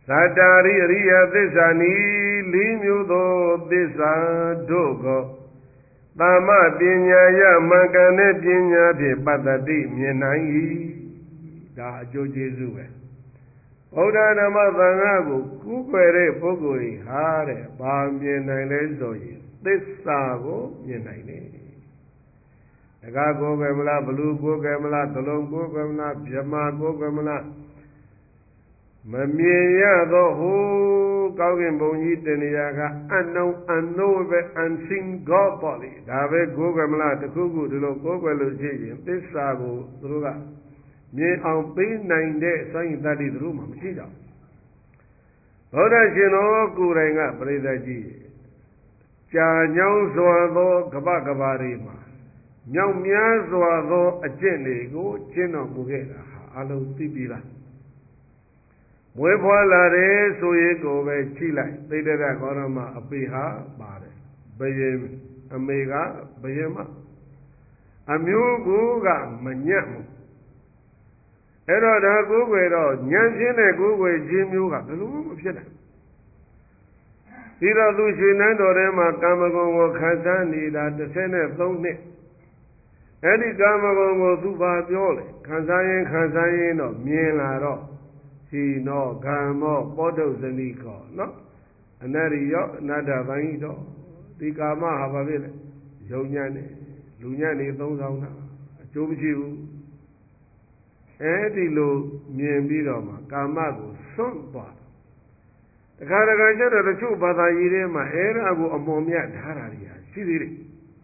သာတာရိအရိယသစ္စာနီလေးမျိုးသောသစ္စာတို့ကိုသမ္မာပညာယမကံနဲ့ပညာဖြင့်ပတ္တိမြင်နိုင်၏ဒါအကျိုးကျေးဇူးပဲဗုဒ္ဓဓမ္မသံဃာကိုကူးကွယ်တဲ့ပုဂ္ဂိုလ်ကြီးဟာတဲ့ဘာမြင်နိုင်လဲဆိုရင်သစ္စာကိုမြင်နိုင်တယ်တကားကိုယ်ကမလားဘလူကိုယ်ကမလားသလုံးကိုယ်ကမလားဗြဟ္မာကိုယ်ကမလားမမြင်ရသောဟိုကောင်းကင်ဘုံကြီးတနေရာက unknown unknowable unseen God ပေါ့လေဒါပဲကိုယ်ကမလားတခုခုဒီလိုကိုယ်ကွယ်လို့ရှိရင်သစ္စာကိုသူတို့ကမြင်အောင်ပေးနိုင်တဲ့စိုင်းတတ္တိသူတို့မှမရှိကြဘူးဘုရားရှင်တော်ကိုယ်တိုင်ကပရိသတ်ကြီးကြာညောင်းစွာသောကပ္ပကဘာတွေမှာမြောက်များစွာသောအကျင့်တွေကိုကျင့်တော်မူခဲ့တာဟာအလုံးသိပြီလားမွေးဖွားလာတယ်ဆိုရင်ကိုပဲချိလိုက်သိတ္တရကောရမအပေဟာပါတယ်ဘယင်အမေကဘယင်မအမျိုးကိုကမညံ့ဘူးအဲ့တော့ဒါကိုယ်ွယ်တော့ညံ့ခြင်းနဲ့ကိုယ်ွယ်ခြင်းမျိုးကဘယ်လိုမှမဖြစ်နိုင်ပြီးတော့သူရှင်နန်းတော်ထဲမှာကာမဂုဏ်ကိုခံစားနေတာတစ်ဆယ်နဲ့သုံးနှစ်အဲ့ဒီကာမဂုဏ်ကိုသူဘာပြောလဲခံစားရင်ခံစားရင်တော့မြင်လာတော့ဟိနောဂမ္မောပောတုဇနိခောနော်အနရိယောအနတ္တဗိုင်းတော်ဒီကာမဟာဘာဖြစ်လဲယုံညံ့နေလူညံ့နေသုံးဆောင်တာအကျိုးမရှိဘူးအဲ့ဒီလိုမြင်ပြီးတော့မှကာမကိုစွန့်သွားတခါတခါကျတော့တချို့ဘာသာရေးထဲမှာအဲ့ဒါကိုအမွန်မြတ်ထားတာတွေရှိသေးတယ်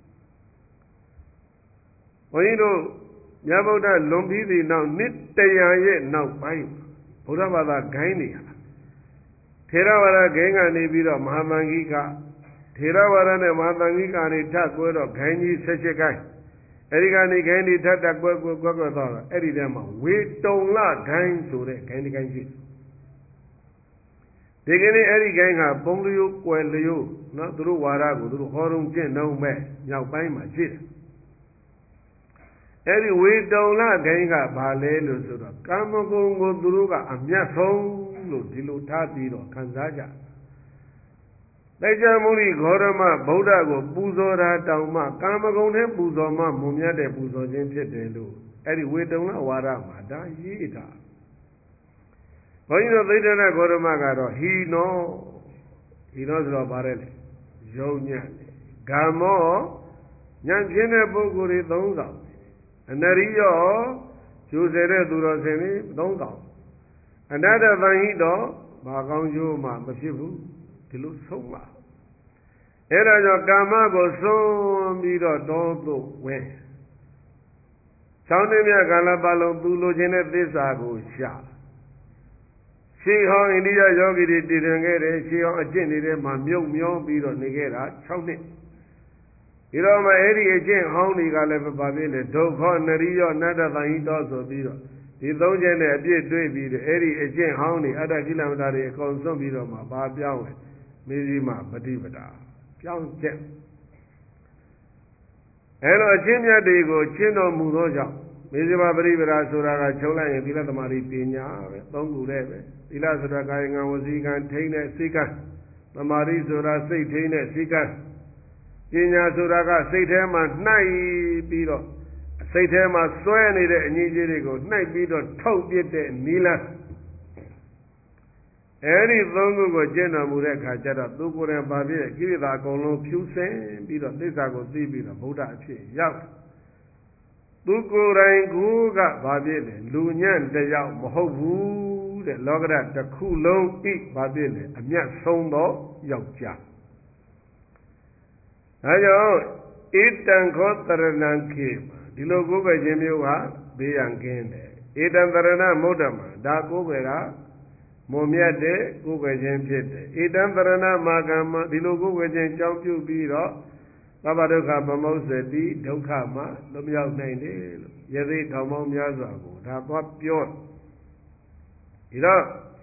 ဘုန်းကြီးတို့မြတ်ဗုဒ္ဓလွန်ပြီးသည့်နောက်နှစ်တရာရဲ့နောက်ပိုင်းဘုရားဘာသာဂိုင်းနေရထေရဝါဒဂိုင်းကနေပြီးတော့မဟာသံဃိကထေရဝါဒနဲ့မဟာသံဃိကနေထပ်ကွဲတော့ဂိုင်းကြီး၁၈ဂိုင်းအဲဒီကနေဂိုင်းဒီထပ်တက်ကွဲကွဲကွဲကွဲသွားတော့အဲ့ဒီထဲမှာဝေတုံလဂိုင်းဆိုတဲ့ဂိုင်းဒီဂိုင်းရှိဒီကနေ့အဲ့ဒီဂိုင်းကပုံလျိုးကွယ်လျိုးနော်သူတို့ဝါဒကိုသူတို့ဟောတုံးကျင့်နှုံးမဲ့မြောက်ပိုင်းမှာရှိတယ်အဲ့ဒီဝေတုံလဂိုင်းကဘာလဲလို့ဆိုတော့ကာမဂုဏ်ကိုသူတို့ကအမျက်ဆုံးလို့ဒီလိုထားပြီးတော့ခံစားကြတိုက်ကြမုရိဂေါရမဗုဒ္ဓကိုပူဇော်တာတောင်မှကာမဂုဏ်နဲ့ပူဇော်မှမွန်မြတ်တဲ့ပူဇော်ခြင်းဖြစ်တယ်လို့အဲ့ဒီဝေတုံလဝါဒမှာဒါရေးတာဘုန်းကြီးတို့သိတ္တရဂေါရမကတော့ဟိနောဟိနောဆိုတော့ဗါတယ်လေယုံညံ့တယ်ဂမ္မောညံ့ခြင်းတဲ့ပုဂ္ဂိုလ်တွေသုံးဆောင်အနရိယောကျိုးစေတဲ့သူတော်စင်တွေသုံးဆောင်အနတ္တသံဟိတောဘာကောင်းကျိုးမှမဖြစ်ဘူးဒီလိုဆုံးပါအဲ့ဒါကြောင့်ကာမကိုဆုံးပြီးတော့တောသို့ဝင်၆နှစ်မြတ်ကာလပတ်လုံးသူလိုချင်တဲ့သစ္စာကိုရှာရှေးဟောင်းအိန္ဒိယယောဂီတွေတည်ထင်ခဲ့တယ်ရှေးဟောင်းအကျင့်တွေထဲမှာမြုပ်မျောပြီးတော့နေခဲ့တာ၆နှစ်ဒီတော့မှအဲ့ဒီအကျင့်ဟောင်းတွေကလည်းဘာဖြစ်လဲဒုက္ခနရိယောအနတ္တသံဟိတောဆိုပြီးတော့ဒီသုံးချက်နဲ့အပြည့်တွေ့ပြီးတော့အဲ့ဒီအကျင့်ဟောင်းတွေအတ္တကိလမတာတွေအကုန်ဆုံးပြီးတော့မှဘာပြောင်းလဲမေဇိမပฏิပဒါပြောင်းချက်အဲ့လိုအချင်းမြတ်တွေကိုရှင်းတော်မူသောကြောင့်မေဇိမပฏิပဒါဆိုတာကချုပ်လိုက်ရင်သီလသမารိပညာပဲသုံးခုတည်းပဲသီလဆိုတာကာယကံဝစီကံထိန်းတဲ့စိတ်ကံသမာဓိဆိုတာစိတ်ထိန်းတဲ့စိတ်ကံပညာဆိုတာကစိတ်ထဲမှာနှိုက်ပြီးတော့စိတ်ထဲမှာစွဲနေတဲ့အငြိအကျေးတွေကိုနှိုက်ပြီးတော့ထုတ်ပစ်တဲ့နီလန်းအဲဒီသုံးခုကိုကျင့်တော်မူတဲ့အခါကျတော့သူကိုယ်တိုင်ပါပြည့်ကိရိတာအကုန်လုံးဖြူစင်ပြီးတော့သစ္စာကိုသိပြီးတော့ဗုဒ္ဓအဖြစ်ရောက်သူကိုယ်တိုင်ကိုကဘာပြည့်လဲလူညံ့တယောက်မဟုတ်ဘူးတဲ့လောကဓာတ်တစ်ခုလုံးဤဘာပြည့်လဲအမျက်ဆုံးသောယောက်ျားဒါကြောင့်ဧတံခောတရဏံခေဒီလိုကိုယ်ပဲခြင်းမျိုးကဘေးရန်ကင်းတယ်ဧတံတရဏမုဒ္ဓမဒါကိုယ်ပဲကမွန်မြတ်တဲ့ကိုယ်ပဲခြင်းဖြစ်တယ်ဧတံတရဏမာကမ္မဒီလိုကိုယ်ပဲခြင်းကြောင်းပြုပြီးတော့သဗ္ဗဒုက္ခပမုစ္ဆတိဒုက္ခမှလွတ်မြောက်နိုင်တယ်လို့ယသိထောင်ပေါင်းများစွာကိုဒါသွားပြောဒီတော့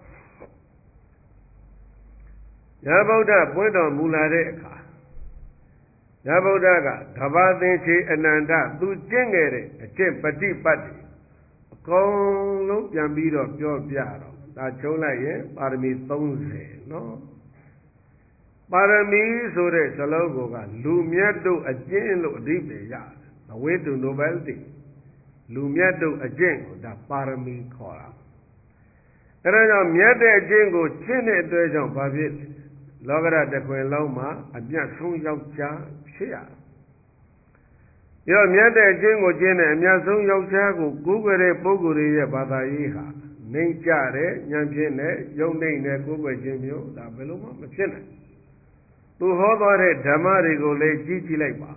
ရဗုဒ္ဓပွင့်တော်မူလာတဲ့အခါရဗုဒ္ဓကကဘာသင်္ချေအနန္တသူကျင့်ခဲ့တဲ့အကျင့်ပฏิပတ်တိအကုန်လုံးပြန်ပြီးတော့ပြောပြတော့ဒါချုံးလိုက်ရင်ပါရမီသုံးဆယ်နော်ပါရမီဆိုတဲ့စလုံးကိုကလူမြတ်တို့အကျင့်လို့အဓိပ္ပာယ်ရတယ်အဝိတု nobility လူမြတ်တို့အကျင့်ကိုဒါပါရမီခေါ်တာအဲဒါကြောင့်မြတ်တဲ့အကျင့်ကိုကျင့်တဲ့အတွက်ကြောင့်ဘာဖြစ်လောကရတခွင်လုံးမှာအမြတ်ဆုံးယောက်ျားဖြစ်ရတယ်။ရောမြတ်တဲ့အကျင့်ကိုကျင့်တဲ့အမြတ်ဆုံးယောက်ျားကိုကိုးကွယ်တဲ့ပုဂ္ဂိုလ်ရဲ့ဘာသာရေးဟာနှိမ့်ကြတဲ့ဉာဏ်ဖြင့်နဲ့ယုံနှိမ့်တဲ့ကိုးကွယ်ခြင်းမျိုးဒါဘယ်လိုမှမဖြစ်နိုင်။သူဟောသွားတဲ့ဓမ္မတွေကိုလည်းကြည့်ကြည့်လိုက်ပါ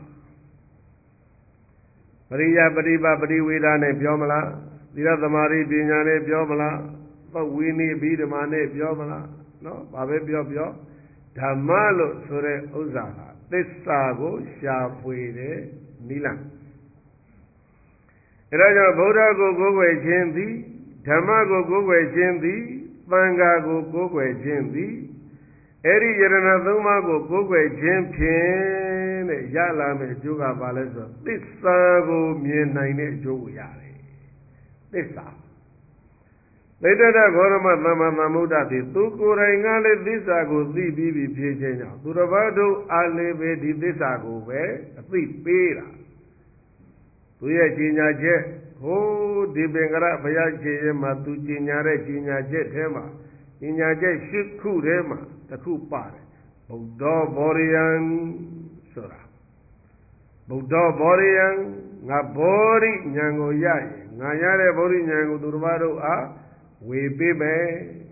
။ပရိယပရိပပရိဝေဒနဲ့ပြောမလား။သီလသမာဓိပညာနဲ့ပြောမလား။သုတ်ဝိနည်းအဘိဓမ္မာနဲ့ပြောမလား။နော်။ဘာပဲပြောပြောဓမ္မလို့ဆိုတဲ့ဥစ္စာဟာသစ္စာကိုရှာဖွေတဲ့နိလန်းအဲဒါကြောင့်ဗုဒ္ဓကိုကိုးကွယ်ခြင်းသည်ဓမ္မကိုကိုးကွယ်ခြင်းသည်သံဃာကိုကိုးကွယ်ခြင်းသည်အဲ့ဒီယရဏသုံးပါးကိုကိုးကွယ်ခြင်းဖြင့်တဲ့ရလာမယ့်အကျိုးကဘာလဲဆိုတော့သစ္စာကိုမြင်နိုင်တဲ့အကျိုးကိုရတယ်သစ္စာသိတ္တဂေါရမသမ္မာသမ္ဗုဒ္ဓသည်သူကိုယ်တိုင်ကလည်းသစ္စာကိုသိပြီးပြီဖြစ်ခြင်းကြောင့်သူတစ်ပါးတို့အားလည်းပဲဒီသစ္စာကိုပဲအသိပေးတာသူရဲ့ကြီးညာချက်ဟိုးဒီပင်ကရဘုရားရှင်ရဲ့မှာသူကြီးညာတဲ့ကြီးညာချက်ထဲမှာကြီးညာချက်ရှစ်ခုထဲမှာတစ်ခုပါတယ်ဗုဒ္ဓဘောရိယံဆိုတာဗုဒ္ဓဘောရိယံငါဘောရိဉာဏ်ကိုရရင်ငါရတဲ့ဘောရိဉာဏ်ကိုသူတစ်ပါးတို့အားဝေပေးမယ်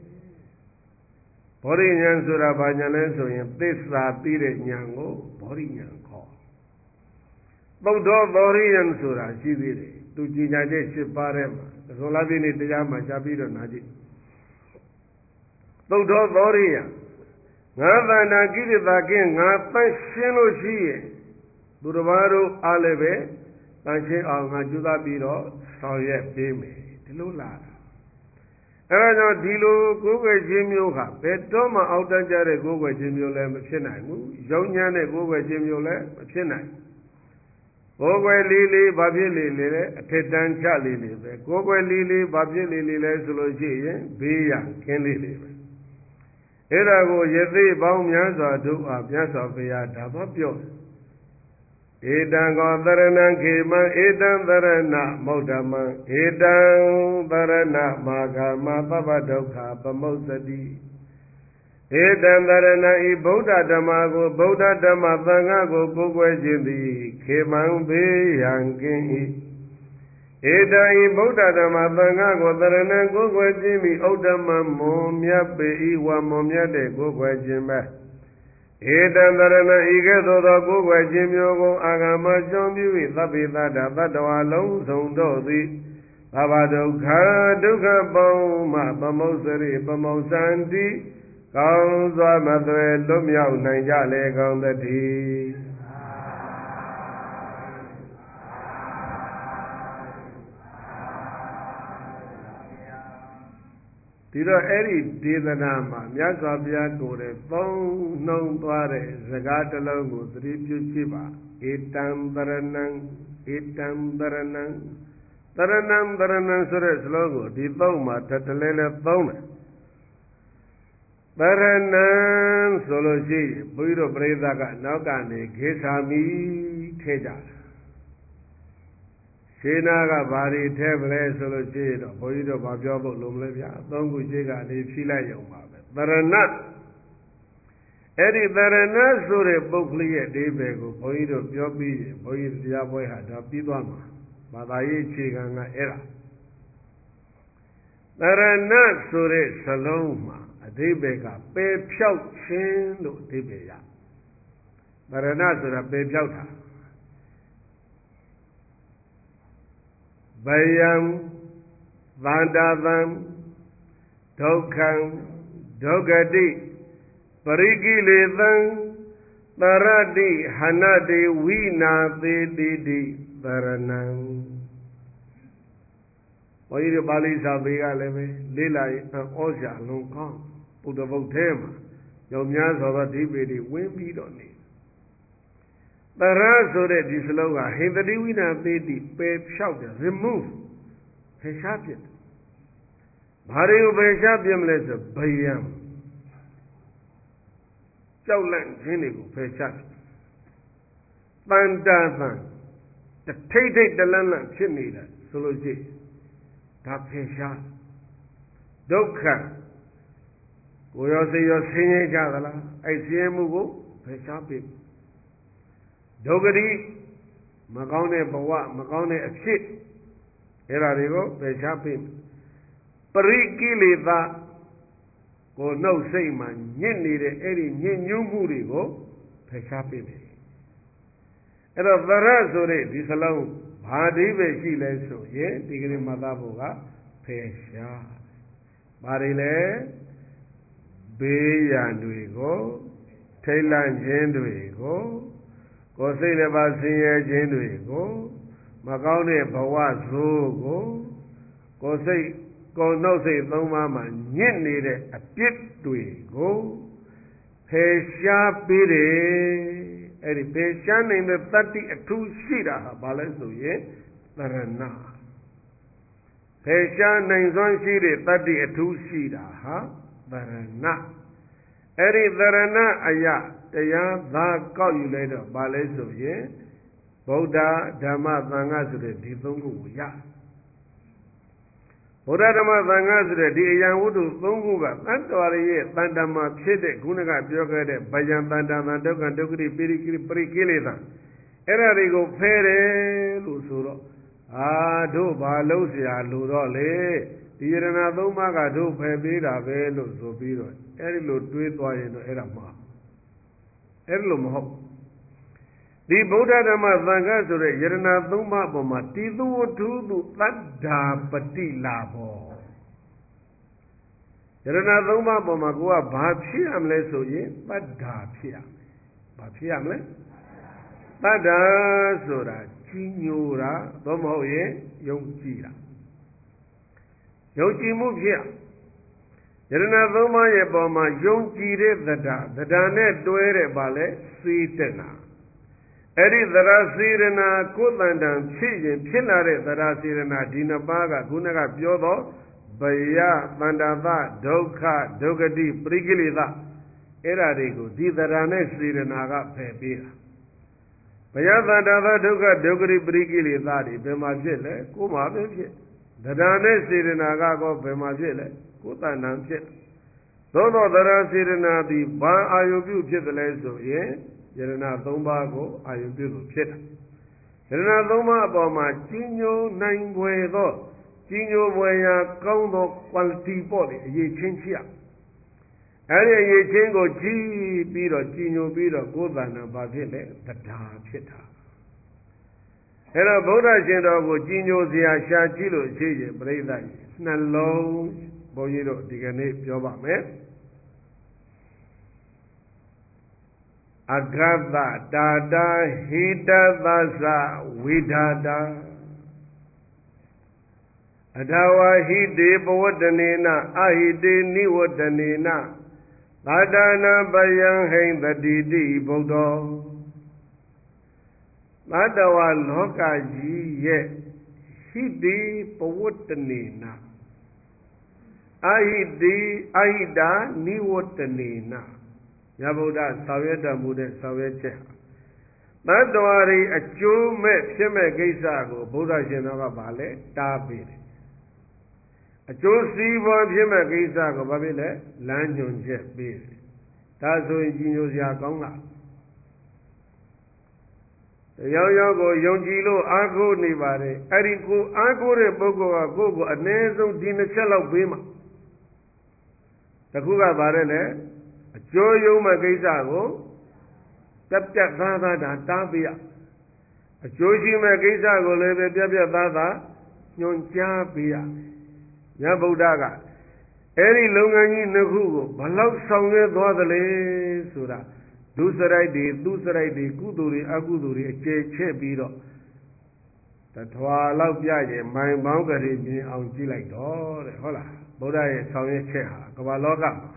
ဘောရိဉာဏ်ဆိုတာဘာဉာဏ်လဲဆိုရင်သစ္စာသိတဲ့ဉာဏ်ကိုဘောရိဉာဏ်ခေါ်ဗုဒ္ဓဘောရိယံဆိုတာရှိသေးတယ်သူကြီးညာချက်ရှစ်ပါးထဲမှာသုံးလပြည့်နေ့တရားမှာရှားပြီးတော့နာကြည့်ဗုဒ္ဓဘောရိယံငါသန္တာကိရိတာကင်းငါသန့်ရှင်းလို့ရှိရင်သူတစ်ပါးတို့အားလည်းပဲသန့်ရှင်းအောင်ငါကြိုးစားပြီးတော့ဆောင်ရွက်ပေးမယ်ဒီလိုလားအဲဒါကြောင့်ဒီလိုကိုယ်ွယ်ခြင်းမျိုးဟာဘယ်တော့မှအောက်တန်းကြတဲ့ကိုယ်ွယ်ခြင်းမျိုးလည်းမဖြစ်နိုင်ဘူး။ရောင်းညမ်းတဲ့ကိုယ်ွယ်ခြင်းမျိုးလည်းမဖြစ်နိုင်ဘူး။ကိုယ်ွယ်လေးလေးဘာဖြစ်လေလေလဲအထက်တန်းချလေးလေးပဲ။ကိုယ်ွယ်လေးလေးဘာဖြစ်လေလေလဲဆိုလို့ရှိရင်ဘေးရန်ခင်းလေးလေးပဲ။အဲဒါကိုယသိပေါင်းများစွာတို့အားမြတ်စွာဘုရားဒါမှပြောတယ်ဧတံကောသရဏံခေမံဧတံသရဏမௌဒ္ဓမံဧတံသရဏမာဂမသဗ္ဗဒုက္ခပမုဿတိဧတံသရဏဤဗုဒ္ဓဓမ္မကိုဗုဒ္ဓဓမ္မသံဃာကိုကိုးကွယ်ခြင်းသည်ခေမံဘေးရန်ကင်း၏ဧတံဤဗုဒ္ဓဓမ္မသံဃာကိုသရဏံကိုးကွယ်ခြင်းသည်ဩဒ္ဓမံမွန်မြတ်ပေ၏ဝါမွန်မြတ်တဲ့ကိုးကွယ်ခြင်းပဲဧတံသရဏဤကဲ့သို့သောကိုယ်ွယ်ခြင်းမျိုးကိုအာဂမကျွမ်းပြု၍သဗ္ဗေသတ္တသတ္တဝါလုံးစုံတို့သည်သဗ္ဗဒုက္ခဒုက္ခပေါင်းမှပမုစ္စရိပမုစန္တိကောင်းစွာမသွဲလွတ်မြောက်နိုင်ကြလေကောင်းသတည်းဒီတော့အဲ့ဒီဒေသနာမှာမြတ်စွာဘုရားကိုယ်တဲ့သုံးနှုံသွားတဲ့စကားတစ်လုံးကိုသတိပြုကြည့်ပါဧတံသရဏံဧတံသရဏံသရဏံသရဏံဆိုတဲ့စလုံးကိုဒီသုံးမှာတတလဲလဲသုံးတယ်သရဏံဆိုလို့ရှိရင်ဘုရားတို့ပြိဿကနောက်ကနေခေသာမိထဲကြတယ်ရှင်းနာကဘာတွေထဲမလဲဆိုလို့ရှိရင်တော့ဘုန်းကြီးတို့ဘာပြောဖို့လိုမလဲဗျာသုံးခုရှိကနေဖြီးလိုက်ရုံပါပဲသရဏအဲ့ဒီသရဏဆိုတဲ့ပုဂ္ဂလိရဲ့အဓိပ္ပာယ်ကိုဘုန်းကြီးတို့ပြောပြီးရင်ဘုန်းကြီးတရားပွဲဟာဒါပြီးသွားမှာဘာသာရေးအခြေခံကအဲ့ဒါသရဏဆိုတဲ့စလုံးမှာအဓိပ္ပာယ်ကပယ်ဖြောက်ခြင်းလို့အဓိပ္ပာယ်ရသရဏဆိုတာပယ်ဖြောက်တာဗယံဗန္တာသံဒုက္ခံဒုက္ခတိပရိကိလေသံသရတိဟနတိဝိနာသေတိတိသရဏံဘုန်းကြီးတို့ပါဠိစာပေကလည်းပဲလေးလာရင်ဩဇာလုံးကောင်းပုဒ်တပုတ်ထဲမှာညောင်များစွာသောအဓိပ္ပာယ်တွေဝင်ပြီးတော့နေသရဆိုတဲ့ဒီစလုံးကဟိန္တိဝိနာသေတိပယ်ဖြောက်တယ် remove ဖယ်ရှားပြစ်ဘာတွေကိုဖယ်ရှားပြမလဲဆိုဘယံကြောက်လန့်ခြင်းတွေကိုဖယ်ရှားတန်တာတန်တထိတ်ထိတ်တလန့်လန့်ဖြစ်နေတာဆိုလို့ရှိရင်ဒါဖယ်ရှားဒုက္ခကိုရောစိတ်ရောဆင်းရဲကြသလားအဲ့ဆင်းရဲမှုကိုဖယ်ရှားပြီဒုက္ခတိမကောင်းတဲ့ဘဝမကောင်းတဲ့အဖြစ်အဲ့ဒါတွေကိုဖယ်ရှားပြီပရိကိလေသာကိုနှုတ်စိတ်မှာညစ်နေတဲ့အဲ့ဒီညစ်ညူးမှုတွေကိုဖယ်ရှားပြီအဲ့တော့သရဆိုတဲ့ဒီစလုံးဘာအဓိပ္ပာယ်ရှိလဲဆိုရင်ဒီကနေ့မှတ်သားဖို့ကဖယ်ရှားဘာတွေလဲဘေးရန်တွေကိုထိတ်လန့်ခြင်းတွေကိုကိုယ်စိတ်တစ်ပါးဆင်းရဲခြင်းတွေကိုမကောင်းတဲ့ဘဝဆိုးကိုကိုယ်စိတ်ကိုယ်နှုတ်စိတ်သုံးပါးမှာညစ်နေတဲ့အပြစ်တွေကိုဖယ်ရှားပေးတယ်အဲ့ဒီဖယ်ရှားနိုင်တဲ့တတ္တိအထူးရှိတာဟာဘာလဲဆိုရင်သရဏဖယ်ရှားနိုင်စွမ်းရှိတဲ့တတ္တိအထူးရှိတာဟာသရဏအဲ့ဒီသရဏအယတရားသာကောက်ယူလိုက်တော့ဘာလဲဆိုရင်ဗုဒ္ဓဓမ္မသံဃာဆိုတဲ့ဒီသုံးခုကိုရဗုဒ္ဓဓမ္မသံဃာဆိုတဲ့ဒီအယံဝတ္ထုသုံးခုကသတ္တဝရရဲ့တန်တမှာဖြစ်တဲ့ခုနကပြောခဲ့တဲ့ဗယံတန်တမဒုက္ခဒုက္ခတိပိရိကိပရိကိလေသာအဲ့ဒါတွေကိုဖယ်တယ်လို့ဆိုတော့အာတို့ဘာလို့เสียလို့တော့လေဒီယရဏသုံးပါးကတို့ဖယ်ပေးတာပဲလို့ဆိုပြီးတော့အဲ့ဒီလိုတွေးသွားရင်တော့အဲ့ဒါမှာအဲ့လိုမဟုတ်ဒီဗုဒ္ဓဓမ္မသံဃာဆိုတဲ့ယရဏသုံးပါးပေါ်မှာတိသုဝတ္ထုသူသတ္တာပတိလာဘောယရဏသုံးပါးပေါ်မှာကိုကဘာဖြစ်ရမလဲဆိုရင်သတ္တာဖြစ်ရမယ်ဘာဖြစ်ရမလဲသတ္တာဆိုတာကြီးညိုတာတော့မဟုတ်ရင်ယုံကြည်တာယုံကြည်မှုဖြစ်ယရဏသုံးပါးရဲ့ပေါ်မှာယုံကြည်တဲ့သတ္တာသတ္တာနဲ့တွဲတဲ့ဘာလဲစေတနာအဲ့ဒီသရစေရနာကိုယ်တန်တန်ဖြစ်ရင်ဖြစ်လာတဲ့သရစေရနာဒီနှစ်ပါးကခုနကပြောတော့ဘယတန္တာသဒုက္ခဒုက္ခတိပရိကိလေသာအဲ့ဒါတွေကိုဒီသရနဲ့စေရနာကဖယ်ပေးတာဘယတန္တာသဒုက္ခဒုက္ခတိပရိကိလေသာတွေဘယ်မှာဖြစ်လဲကိုယ်မှာပဲဖြစ်သရနဲ့စေရနာကောဘယ်မှာဖြစ်လဲကိုယ်တန်တန်ဖြစ်သို့သောသရစေရနာသည်ဘာအာယုပြုဖြစ်တယ်လဲဆိုရင်ယရဏသုံးပါးကိုအာယုပြုလို့ဖြစ်တယ်ယရဏသုံးပါးအပေါ်မှာကြီးညိုနိုင်ွယ်သောကြီးညိုပွေရာကောင်းသော quality ပေါ့လေအရေးချင်းရှိရအဲ့ဒီအရေးချင်းကိုကြီးပြီးတော့ကြီးညိုပြီးတော့ကိုယ်တဏ္ဍာဘာဖြစ်လဲတရားဖြစ်တာအဲ့တော့ဗုဒ္ဓရှင်တော်ကိုကြီးညိုစရာရှာကြည့်လို့ရှိရင်ပြိဿကြီးနှလုံးဘုန်းကြီးတို့ဒီကနေ့ပြောပါမယ်အဂတ္တတာတာဟိတသသဝိဓာတာအထဝဟိတေပဝတ္တနေနအဟိတေနိဝတ္တနေနသာဒနာပယံဟိံတတိတိဗုဒ္ဓောသတ္တဝလောကကြီးရဲ့ဟိတေပဝတ္တနေနအဟိတေအဟိတာနိဝတ္တနေနမြတ်ဗုဒ္ဓဆောင်ရွက်တော်မူတဲ့ဆောင်ရွက်ချက်သတ္တဝါတွေအကျိုးမဲ့ဖြစ်မဲ့ကိစ္စကိုဗုဒ္ဓရှင်တော်ကဗာလဲတားပေးတယ်အကျိုးစီးပွားဖြစ်မဲ့ကိစ္စကိုဘာဖြစ်လဲလမ်းညွှန်ချက်ပေးတယ်ဒါဆိုရင်ကြီးညိုစရာကောင်းတာတရားရောက်ကိုယုံကြည်လို့အားကိုးနေပါတယ်အဲ့ဒီကိုအားကိုးတဲ့ပုဂ္ဂိုလ်ကကိုယ့်ကိုအနည်းဆုံးဒီနှစ်ချက်လောက်ပေးမှာတခုကပါတယ်လေအကျိုးယုံမဲ့ကိစ္စကိုပြတ်ပြတ်သားသားဒါတားပေးရအကျိုးရှိမဲ့ကိစ္စကိုလည်းပဲပြတ်ပြတ်သားသားညွှန်ကြားပေးရမြတ်ဗုဒ္ဓကအဲ့ဒီလုပ်ငန်းကြီးနှစ်ခုကိုဘလောက်ဆောင်ရွက်သွားသလဲဆိုတာဒုစရိုက်တွေသူစရိုက်တွေကုသိုလ်တွေအကုသိုလ်တွေအကျယ်ချဲ့ပြီးတော့တထွာလောက်ပြရင်မိုင်ပေါင်းကလေးမြင်အောင်ကြည့်လိုက်တော့တဲ့ဟုတ်လားဗုဒ္ဓရဲ့ဆောင်ရွက်ချက်ဟာကမ္ဘာလောကမှာ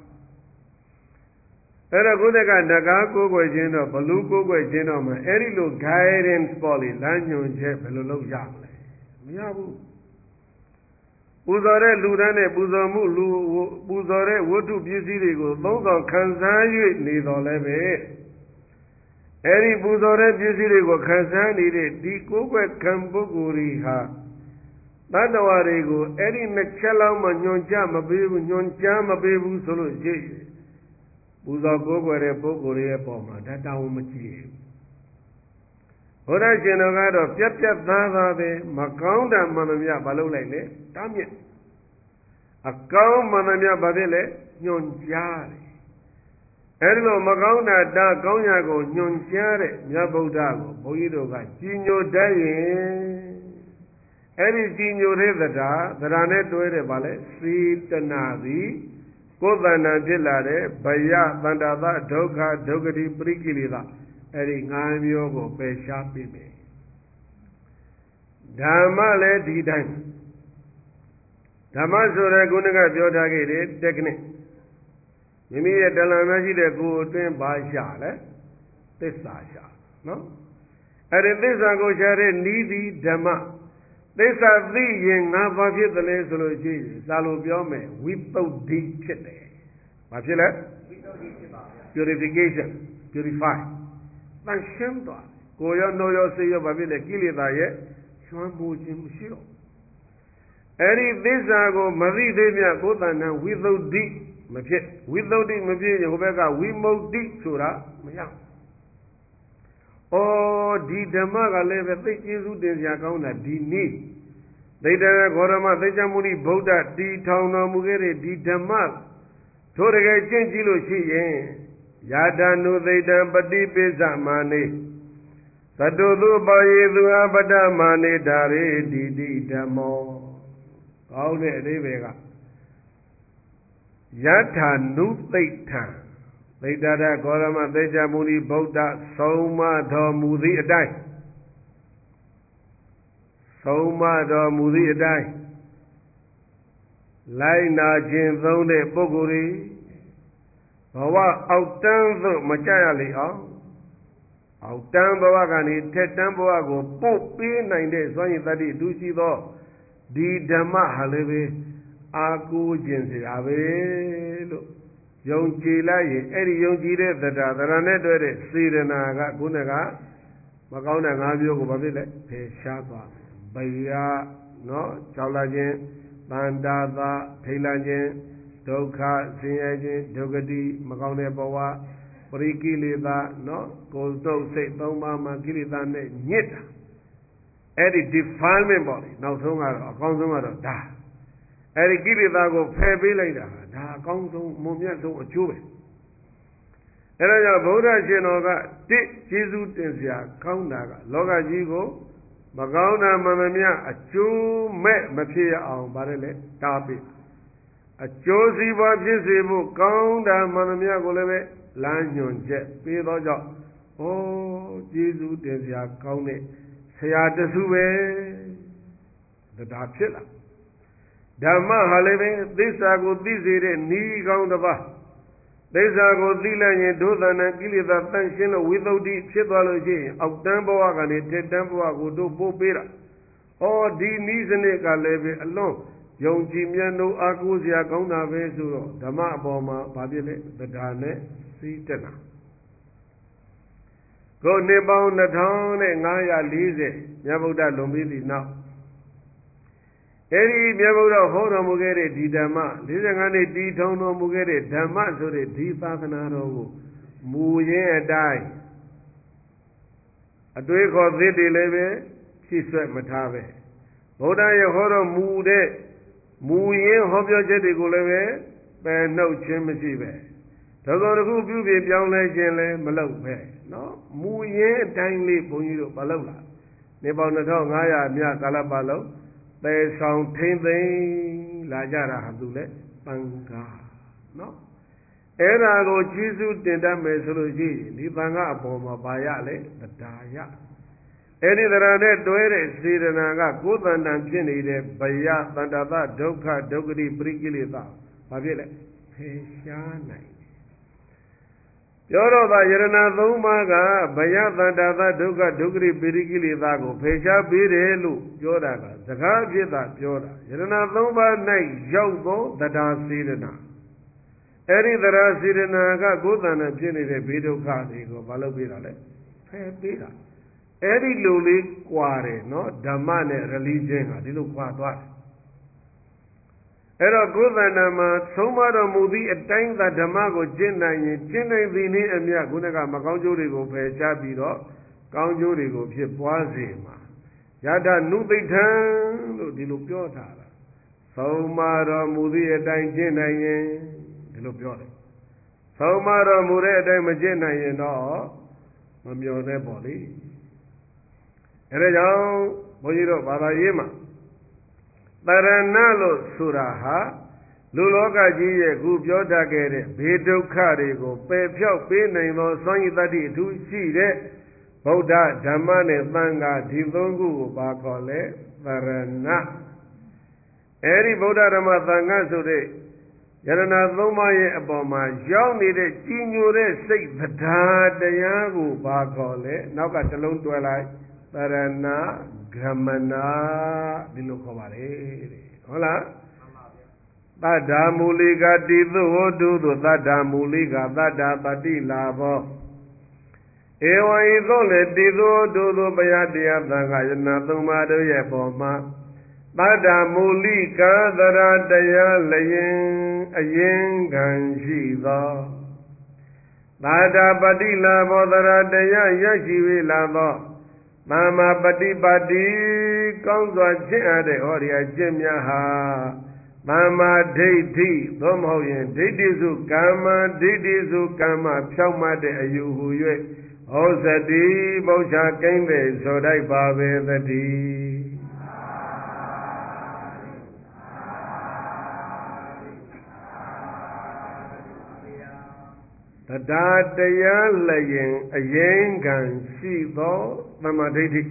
အဲ့တော့ခုတကတကားကိုးကွယ်ခြင်းတော့ဘလူကိုးကွယ်ခြင်းတော့မှအဲ့ဒီလို guidance ပေါ်လေလမ်းညွှန်ချက်ဘယ်လိုလုပ်ရမလဲမရဘူးပူဇော်တဲ့လူတန်းနဲ့ပူဇော်မှုလူပူဇော်တဲ့ဝတ္ထုပစ္စည်းတွေကိုသုံးဆောင်ခံစား၍နေတော်လည်းပဲအဲ့ဒီပူဇော်တဲ့ပစ္စည်းတွေကိုခံစားနေတဲ့ဒီကိုယ်ွယ်ခံပုဂ္ဂိုလ်တွေဟာတတ္တဝါတွေကိုအဲ့ဒီနှစ်ချက်လောက်မှညွန်ကြမပေးဘူးညွန်ကြားမပေးဘူးဆိုလို့ရှိရင်ပူဇော်ကိုယ်ွယ်တဲ့ပုဂ္ဂိုလ်ရဲ့ပုံမှာဒါတောင်းမကြည့်ဘူးဘုရားရှင်တော်ကတော့ပြက်ပြက်သားသားပဲမကောင်းတာမှန်သမျှမလုပ်လိုက်နဲ့တားမြစ်အကောင်းမှန်သမျှဘာဖြစ်လဲညွန်ကြားတယ်အဲဒီလိုမကောင်းတာတားကောင်းရာကိုညွန်ကြားတဲ့မြတ်ဗုဒ္ဓကိုဘုန်းကြီးတို့ကကြီးညိုတတ်ရင်အဲ့ဒီကြီးညိုတဲ့သဒ္ဒါသဒ္ဒါနဲ့တွဲတယ်ဗာလဲစေတနာသည်ကိုယ်တဏ္ဍာဖြစ်လာတဲ့ဘယတန္တာသဒုက္ခဒုက္ခတိပရိကိလေသာအဲ့ဒီငါးမျိုးကိုပယ်ရှားပေးမယ်ဓမ္မလည်းဒီတိုင်းဓမ္မဆိုတဲ့ခုနကပြောထားခဲ့တဲ့ technique မိမိရဲ့တဏ္ဍာမရှိတဲ့ကိုယ်အတွင်းပါရှာလဲသစ္စာရှာနော်အဲ့ဒီသစ္စာကိုရှာတဲ့ဤသည်ဓမ္မသစ္စာသိရင်ငါဘာဖြစ်သလဲဆိုလို့ရှိရင်စာလိုပြောမယ်ဝိသုဒ္ဓိဖြစ်တယ်ဘာဖြစ်လဲဝိသုဒ္ဓိဖြစ်ပါဗျာ purification purify တန်ရှင်းသွားကိုယ်ရောနှုတ်ရောစိတ်ရောဘာဖြစ်လဲကိလေသာရဲ့ကျွမ်းမှုခြင်းမရှိတော့အဲ့ဒီသစ္စာကိုမသိသေးမြကိုယ်တဏ္ဍဝိသုဒ္ဓိမဖြစ်ဝိသုဒ္ဓိမဖြစ်ရင်ဟိုဘက်ကဝိမု ക്തി ဆိုတာမရဩဒီဓမ္မကလည်းပဲသိကျေစုတင်စရာကောင်းတာဒီနေ့သိတ္တဂေါရမသိချမုနိဗုဒ္ဓတီထောင်တော်မူခဲ့တဲ့ဒီဓမ္မတို့တကယ်ကျင့်ကြည့်လို့ရှိရင်ယာတနုသိတံပฏิပိစ္ဆမာနေသတုသုပါယေသူအပတ္တမာနေဓာရေတိတိဓမ္မောကောင်းတဲ့အဓိပ္ပာယ်ကယထာနုသိထံသိတ္တရဂေါရမသိချမုနိဗုဒ္ဓဆုံးမတော်မူသည့်အတိုင်းဆုံးမတော်မူသည့်အတိုင်းလိုက်နာခြင်းသုံးတဲ့ပုဂ္ဂိုလ်တွေဘဝအောက်တန်းသို့မကြရလေအောင်အောက်တန်းဘဝကနေထက်တန်းဘဝကိုပို့ပေးနိုင်တဲ့စွမ်းရည်တတ္တိတူရှိသောဒီဓမ္မဟာလည်းပဲအာကိုခြင်းစရာပဲလို့ယုံကြည်လိုက်ရင်အဲ့ဒီယုံကြည်တဲ့သဒ္ဒါသရဏနဲ့တွေ့တဲ့စေတနာကခုနကမကောင်းတဲ့ငါးမျိုးကိုဘာဖြစ်လဲဖယ်ရှားသွားဘယနော်ကြောက်လာခြင်းတန်တာသာထိတ်လန့်ခြင်းဒုက္ခဆင်းရဲခြင်းဒုက္ခတိမကောင်းတဲ့ဘဝပရိကိလေသာနော်ကိုယ်တုပ်စိတ်သုံးပါးမှာကိလေသာနဲ့ညစ်တာအဲ့ဒီ defilement ပေါ့လေနောက်ဆုံးကတော့အကောင်းဆုံးကတော့ဒါအဲ့ဒီကိလေသာကိုဖယ်ပေးလိုက်တာဒါအကောင်းဆုံးမွန်မြတ်ဆုံးအကျိုးပဲအဲ့ဒါကြောင့်ဗုဒ္ဓရှင်တော်ကတစ်ကျေးဇူးတင်စရာကောင်းတာကလောကကြီးကိုမကောင်းတာမှန်သမျှအကျိုးမဲ့မဖြစ်ရအောင်ဗါတယ်လေတားပေးအကျိုးစီးပွားဖြစ်စေဖို့ကောင်းတာမှန်သမျှကိုလည်းပဲလမ်းညွှန်ချက်ပေးသောကြောင့်ဩကျေးဇူးတင်စရာကောင်းတဲ့ဆရာတစုပဲဒါဖြစ်လာဓမ္မဟာလည်းပဲသစ္စာကိုသိစေတဲ့ဤကောင်းတစ်ပါးသစ္စာကိုသိလိုက်ရင်ဒုသနာကိလေသာတန့်ရှင်းလို့ဝိသုဒ္ဓိဖြစ်သွားလို့ရှိရင်အောက်တန်းဘဝကနေတက်တန်းဘဝကိုတို့ပို့ပေးတာဩဒီနည်းစနစ်ကလည်းပဲအလွန်ယုံကြည်မြတ်လို့အာကိုးစရာကောင်းတာပဲဆိုတော့ဓမ္မအပေါ်မှာဗာပြည့်လေသဒ္ဒါနဲ့စိတ္တနာကိုနှစ်ပေါင်းနှစ်ထောင်ငါးရာလေးဆယ်မြတ်ဗုဒ္ဓလွန်ပြီးသည့်နောက်အဲဒီမြတ်ဗုဒ္ဓဟောတော်မူခဲ့တဲ့ဒီဓမ္မ၄၅နှစ်တည်ထောင်တော်မူခဲ့တဲ့ဓမ္မဆိုတဲ့ဒီသာသနာတော်ကိုမူရင်းအတိုင်းအတွေးခေါ်သစ်တွေလည်းပဲဖြည့်ဆွက်မထားပဲဗုဒ္ဓရဲ့ဟောတော်မူတဲ့မူရင်းဟောပြောချက်တွေကိုလည်းပဲပယ်နှုတ်ခြင်းမရှိပဲသောသောတစ်ခုပြုပြင်ပြောင်းလဲခြင်းလည်းမလုပ်ပဲနော်မူရင်းအတိုင်းလေးဘုန်းကြီးတို့မလုပ်လာနေပေါင်း၂၅၀၀မြကာလပတ်လုံးသေဆောင်ထိမ့်သိမ့်လာကြတာဟာသူလေပံကားနော်အဲ့ဒါကိုကျေးဇူးတင်တတ်မယ်ဆိုလို့ရှိရင်ဒီပံကားအပေါ်မှာပါရလေတရားရအဲ့ဒီတရားနဲ့တွဲတဲ့စေတနာကကိုယ်တန်တန်ဖြစ်နေတဲ့ဘယတန္တသဒုက္ခဒုက္ခတိပရိကိလေသာဘာဖြစ်လဲဖယ်ရှားနိုင်တယ်ပြောတော့သာယရဏသုံးပါးကဘယသန္တာသဒုက္ခဒုက္ခရိပိရိကိလေသာကိုဖေရှားပေးတယ်လို့ပြောတာကစကားဖြစ်တာပြောတာယရဏသုံးပါး၌ရောက်သောတရားစေတနာအဲ့ဒီတရားစေတနာကကိုယ်တဏ္ဍဖြစ်နေတဲ့ဘေးဒုက္ခတွေကိုမလုပ်ပေးတာလေဖယ်ပေးတာအဲ့ဒီလိုလေးကွာတယ်နော်ဓမ္မနဲ့ religion ဟာဒီလိုကွာသွားတယ်အဲ့တော့ကိုယ်တဏ္ဍမှာသုံးပါတော်မူသည့်အတိုင်းသာဓမ္မကိုကျင့်နိုင်ရင်ကျင့်နိုင်သည်နည်းအမြတ်ခုနကမကောင်းကျိုးတွေကိုဖယ်ရှားပြီးတော့ကောင်းကျိုးတွေကိုဖြစ်ပွားစေမှာယတနုသိဋ္ဌံလို့ဒီလိုပြောထားတာသုံးပါတော်မူသည့်အတိုင်းကျင့်နိုင်ရင်ဒီလိုပြောတယ်သုံးပါတော်မူတဲ့အတိုင်းမကျင့်နိုင်ရင်တော့မမျော်နဲ့ပေါ့လေအဲဒါကြောင့်ဘုန်းကြီးတို့ဘာသာရေးမှာတရဏလို့ဆိုတာဟာလူလောကကြီးရဲ့ခုပြောတတ်ခဲ့တဲ့ဘေးဒုက္ခတွေကိုပယ်ဖြောက်ပေးနိုင်သောစွမ်းရည်တတ္တိအထူးရှိတဲ့ဗုဒ္ဓဓမ္မနဲ့သံဃာဒီသုံးခုကိုပါခေါ်လဲတရဏအဲဒီဗုဒ္ဓဓမ္မသံဃာဆိုတဲ့ယရဏသုံးပါးရဲ့အပေါ်မှာရောက်နေတဲ့ကြီးညိုတဲ့စိတ်တရားတရားကိုပါခေါ်လဲနောက်ကတစ်လုံးတွဲလိုက်တရဏဂမနာဒီလိုခေါ်ပါလေတဲ့ဟုတ်လားသတ္တာမူလိကတိသုဟောတုသုသတ္တာမူလိကသတ္တာပတိလာဘောဧဝံဤသို့လေတိသုဟောတုသုဘယတရားသံဃာယနာသုံးပါးတို့ရဲ့ပေါ်မှာသတ္တာမူလိကသရတရားလျင်အရင်ခံရှိသောသတ္တာပတိလာဘောသရတရားရရှိဝေလာသောသမ္မာပฏิပါတိကောင်းစွာကျင့်အပ်တဲ့ဟောဒီအကျင့်များဟာသမ္မာဒိဋ္ဌိသို့မဟုတ်ရင်ဒိဋ္ဌိစုကမ္မဒိဋ္ဌိစုကမ္မဖြောင့်မတ်တဲ့အယူဟူ၍ဟောစတိဘုရားကိန်းပေဆိုတိုက်ပါပဲသတိတရားတရားလျင်အရင်ခံရှိသောသမ္မာဒိဋ္ဌိ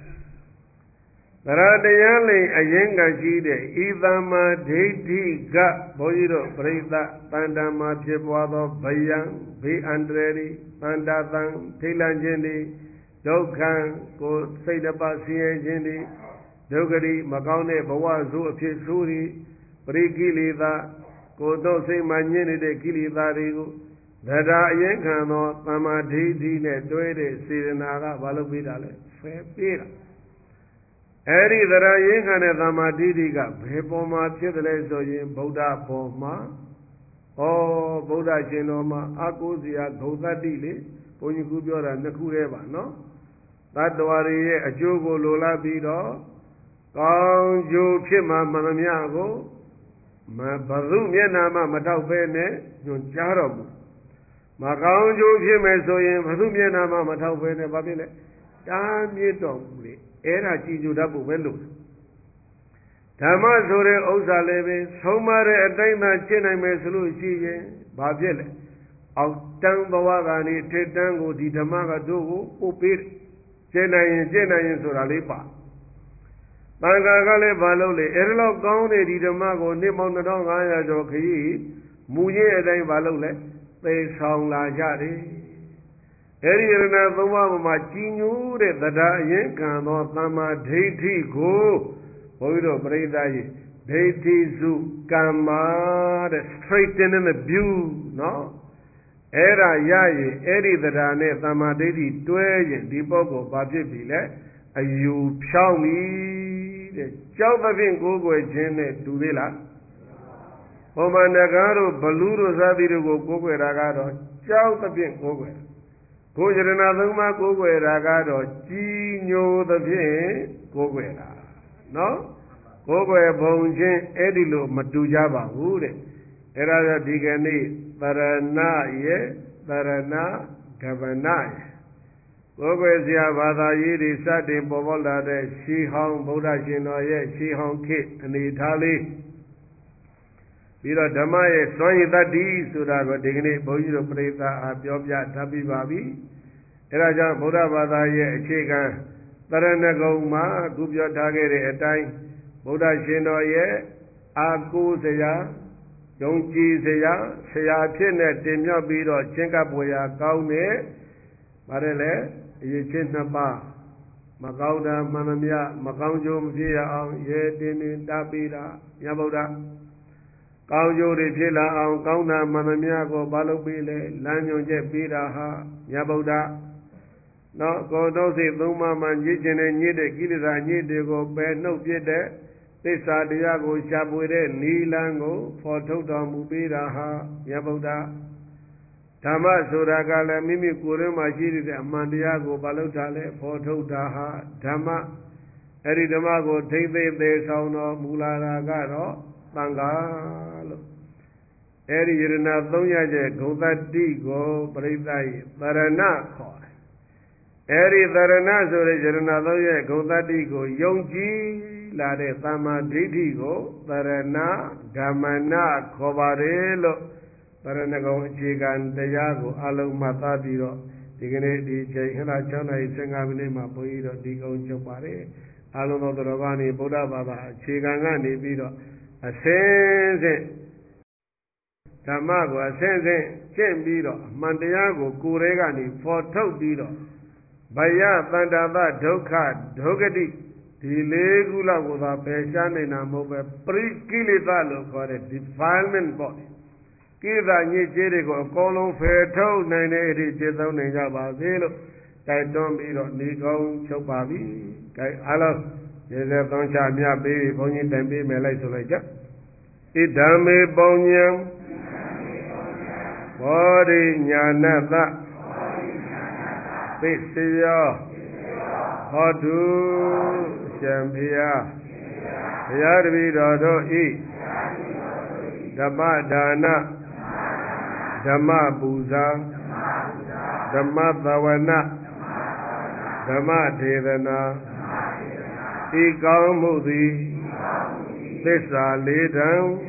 တရားတရားလျင်အရင်ခံရှိတဲ့ဤသမ္မာဒိဋ္ဌိကဘုန်းကြီးတို့ပြိဿတန်တမှာဖြစ်ပွားသောဗယံဘေးအန္တရာယ်တန်တာတန်ထိတ်လန့်ခြင်းတွေဒုက္ခကိုစိတ်တပါဆင်းရဲခြင်းတွေဒုက္ခတွေမကောင်းတဲ့ဘဝဆိုးအဖြစ်ဆိုးတွေပရိကိလေသာကိုယ်တို့စိတ်မှညစ်နေတဲ့ကိလေသာတွေကိုတရားအရင်ခံသောသမ္မာဒိဋ္ဌိနဲ့တွဲတဲ့စေတနာကဘာလို့ပြီးတာလဲဖယ်ပေးတာအဲ့ဒီတရားရင်ခံတဲ့သမ္မာဒိဋ္ဌိကဘယ်ပေါ်မှာဖြစ်တယ်လဲဆိုရင်ဗုဒ္ဓပေါ်မှာဩဗုဒ္ဓရှင်တော်မှာအကုဇရာဂုံတတ္တိလေဘုန်းကြီးကပြောတာနှစ်ခုတည်းပါနော်တတ္တဝါတွေရဲ့အကျိုးကိုလိုလားပြီးတော့ကောင်းကျိုးဖြစ်မှာမှန်သမျှကိုမဘုမျက်နာမှမထောက်ပဲနဲ့ညွှန်ကြားတော်မူမကောင်းကျိုးဖြစ်မယ်ဆိုရင်ဘုသူမျက်နာမှမထောက်ပဲနဲ့ဘာဖြစ်လဲတားမြစ်တော်မူလေအဲ့ဒါကြည်ညိုတတ်ဖို့ပဲလို့ဓမ္မဆိုတဲ့ဥစ္စာလည်းပဲဆုံးမတဲ့အတိုင်းသာရှင်းနိုင်မယ်ဆိုလို့ရှိရင်ဘာဖြစ်လဲအောက်တန်းဘဝကနေထိတ်တန်းကိုဒီဓမ္မကတို့ကိုပို့ပေးရှင်းနိုင်ရင်ရှင်းနိုင်ရင်ဆိုတာလေးပါတန်ခါကလည်းဘာလို့လဲအဲ့ဒီလောက်ကောင်းတဲ့ဒီဓမ္မကိုနှစ်ပေါင်းနှစ်ထောင်ငါးရာကျော်ခရီးမူရင်းအတိုင်းဘာလို့လဲသေဆောင်လာကြတယ်အဲဒီရဏသုံးပါးပေါ်မှာကြီးညိုတဲ့တရားအရင်ခံသောသမ္မာဒိဋ္ဌိကိုဘုန်းကြီးတို့ပြိဿကြီးဒိဋ္ဌိစုကမ္မာတဲ့ straighten in the view နော်အဲ့ဒါရရင်အဲ့ဒီတရားနဲ့သမ္မာဒိဋ္ဌိတွဲရင်ဒီပုဂ္ဂိုလ်ဘာဖြစ်ပြီလဲအယူဖြောင်းပြီတဲ့ကြောက်သဖြင့်ကိုယ်ွယ်ခြင်းနဲ့တူသေးလားဘုမန္တကားတို့ဘလူးတို့ဇာတိတို့ကိုကိုးကွယ်တာကတော့ကြောက်သဖြင့်ကိုးကွယ်ကိုယရဏသုံးပါးကိုးကွယ်တာကတော့ကြီးညိုသဖြင့်ကိုးကွယ်တာနော်ကိုးကွယ်ပုံချင်းအဲ့ဒီလိုမတူကြပါဘူးတဲ့အဲ့ဒါကြောင့်ဒီကနေ့သရဏရဲ့သရဏဂဗနရဲ့ကိုးကွယ်စရာဘာသာရေးတွေစတင်ပေါ်ပေါက်လာတဲ့ရှီဟောင်းဗုဒ္ဓရှင်တော်ရဲ့ရှီဟောင်းခေတ်အနေထားလေးပြီးတော့ဓမ္မရဲ့စွမ်းရည်တတ္တိဆိုတာကိုဒီကနေ့ဘုန်းကြီးတို့ပြိဿအားပြောပြထားပြီးပါပြီအဲဒါကြောင့်ဗုဒ္ဓဘာသာရဲ့အခြေခံသရဏဂုံမှာအခုပြောထားခဲ့တဲ့အတိုင်းဗုဒ္ဓရှင်တော်ရဲ့အာကိုစရာယုံကြည်စရာဆရာဖြစ်နဲ့တင်မြောက်ပြီးတော့ချင်းကပ်ပွေရာကောင်းတဲ့ဗါတယ်လေအရေးချင်းနှစ်ပါးမကောင်းတာမှန်သမျှမကောင်းကျိုးမဖြစ်ရအောင်ရဲတင်းတင်းတားပေးတာမြတ်ဗုဒ္ဓကောင်းကျိုးတွေဖြစ်လာအောင်ကောင်းတာမှန်သမျှကိုဘာလို့ပေးလဲလမ်းညွှန်ချက်ပေးတာဟာမြတ်ဗုဒ္ဓနော်ကိုယ်တော့စိတ်သုံးပါးမှညစ်ခြင်းနဲ့ညစ်တဲ့ကိလေသာညစ်တွေကိုပယ်နှုတ်ပြတဲ့သစ္စာတရားကိုရှားပွေတဲ့နိလန်းကိုဖော်ထုတ်တော်မူပေးတာဟာမြတ်ဗုဒ္ဓဓမ္မဆိုတာကလည်းမိမိကိုယ်ထဲမှာရှိတဲ့အမှန်တရားကိုဘာလို့ထားလဲဖော်ထုတ်တာဟာဓမ္မအဲ့ဒီဓမ္မကိုထိမ့်သိမ့်သေးဆောင်တော်မူလာတာကတော့သံဃာလို့အဲ့ဒီယရဏသုံးရတဲ့ဂုံတတိကိုပရိသတ်ရဲ့သရဏခေါ်တယ်အဲ့ဒီသရဏဆိုတဲ့ယရဏသုံးရဂုံတတိကိုယုံကြည်လာတဲ့သမ္မာဒိဋ္ဌိကိုသရဏဓမ္မနာခေါ်ပါတယ်လို့သရဏဂုံအခြေခံတရားကိုအလုံးမှတ်သားပြီးတော့ဒီကနေ့ဒီချိန်ဟလာ၆နာရီ၁၅မိနစ်မှာဘုန်းကြီးတို့ဒီကုန်းချုပ်ပါတယ်အလုံးသောတော်ဘာနေဗုဒ္ဓဘာသာအခြေခံကနေပြီးတော့အစင်းစင်းဓမ္မကိုအစင်းစင်းကျင့်ပြီးတော့အမှန်တရားကိုကိုယ်ထဲကနေဖော်ထုတ်ပြီးတော့ဘယသန္တာပဒုက္ခဒုက္ခတိဒီလေးခုလောက်ကိုသာပယ်ရှားနေတာမဟုတ်ပဲပရိကိလေသာလို့ခေါ်တဲ့ defilement ပေါ့ကိလေသာညစ်ကြေးတွေကိုအကုန်လုံးဖယ်ထုတ်နိုင်တဲ့အထိကျင့်သုံးနိုင်ကြပါစေလို့တိုက်တွန်းပြီးတော့နေကောင်းချုပ်ပါပြီ။ဒါအားလုံးရေစက်သုံးချမြပေးပြီးဘုန်းကြီးတိုင်ပေးမယ်လိုက်ဆိုလိုက်ကြ။ဣဒံမေပုံညံဘောဓိညာဏတသိစယောဟောတုရှင်ဖျားဘုရားတပည့်တော်တို့ဤဓမ္မဒါနဓမ္မပူဇာဓမ္မသဝနာဓမ္မဒေသနာဤကောင်းမှုသည်သစ္စာလေးတံ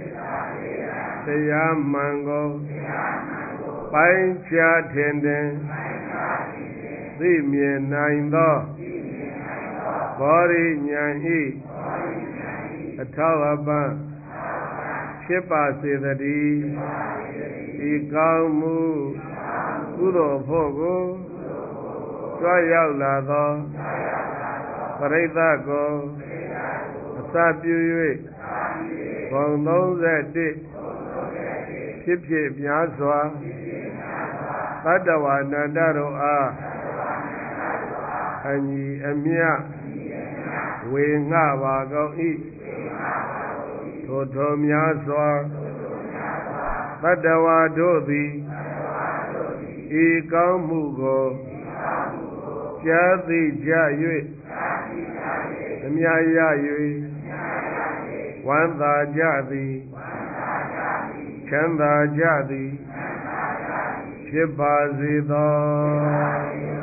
တရားမှန်ကိုပိုင်းခြားထင်တယ်သိမြင်နိုင်သောဘောရိညာဤအထောက်အပံ့ဖြစ်ပါစေတည်းဤကောင်းမှုကုသိုလ်ဖို့ကိုကြွရောက်လာသောပရိသတ်ကိုအစပြု၍ဘုံသုံးဆယ်တစ်ဖြစ်ဖြစ်များစွာသတ္တဝါနန္တတို့အားအညီအမျှဝေငှပါကုန်၏ထိုထိုများစွာသတ္တဝါတို့သည်ဤကောင်းမှုကိုကြားသိကြ၍အမြတ်ရ၍ဝမ်းသာကြသည်ချမ်းသာကြသည်ဖြစ်ပါစေသော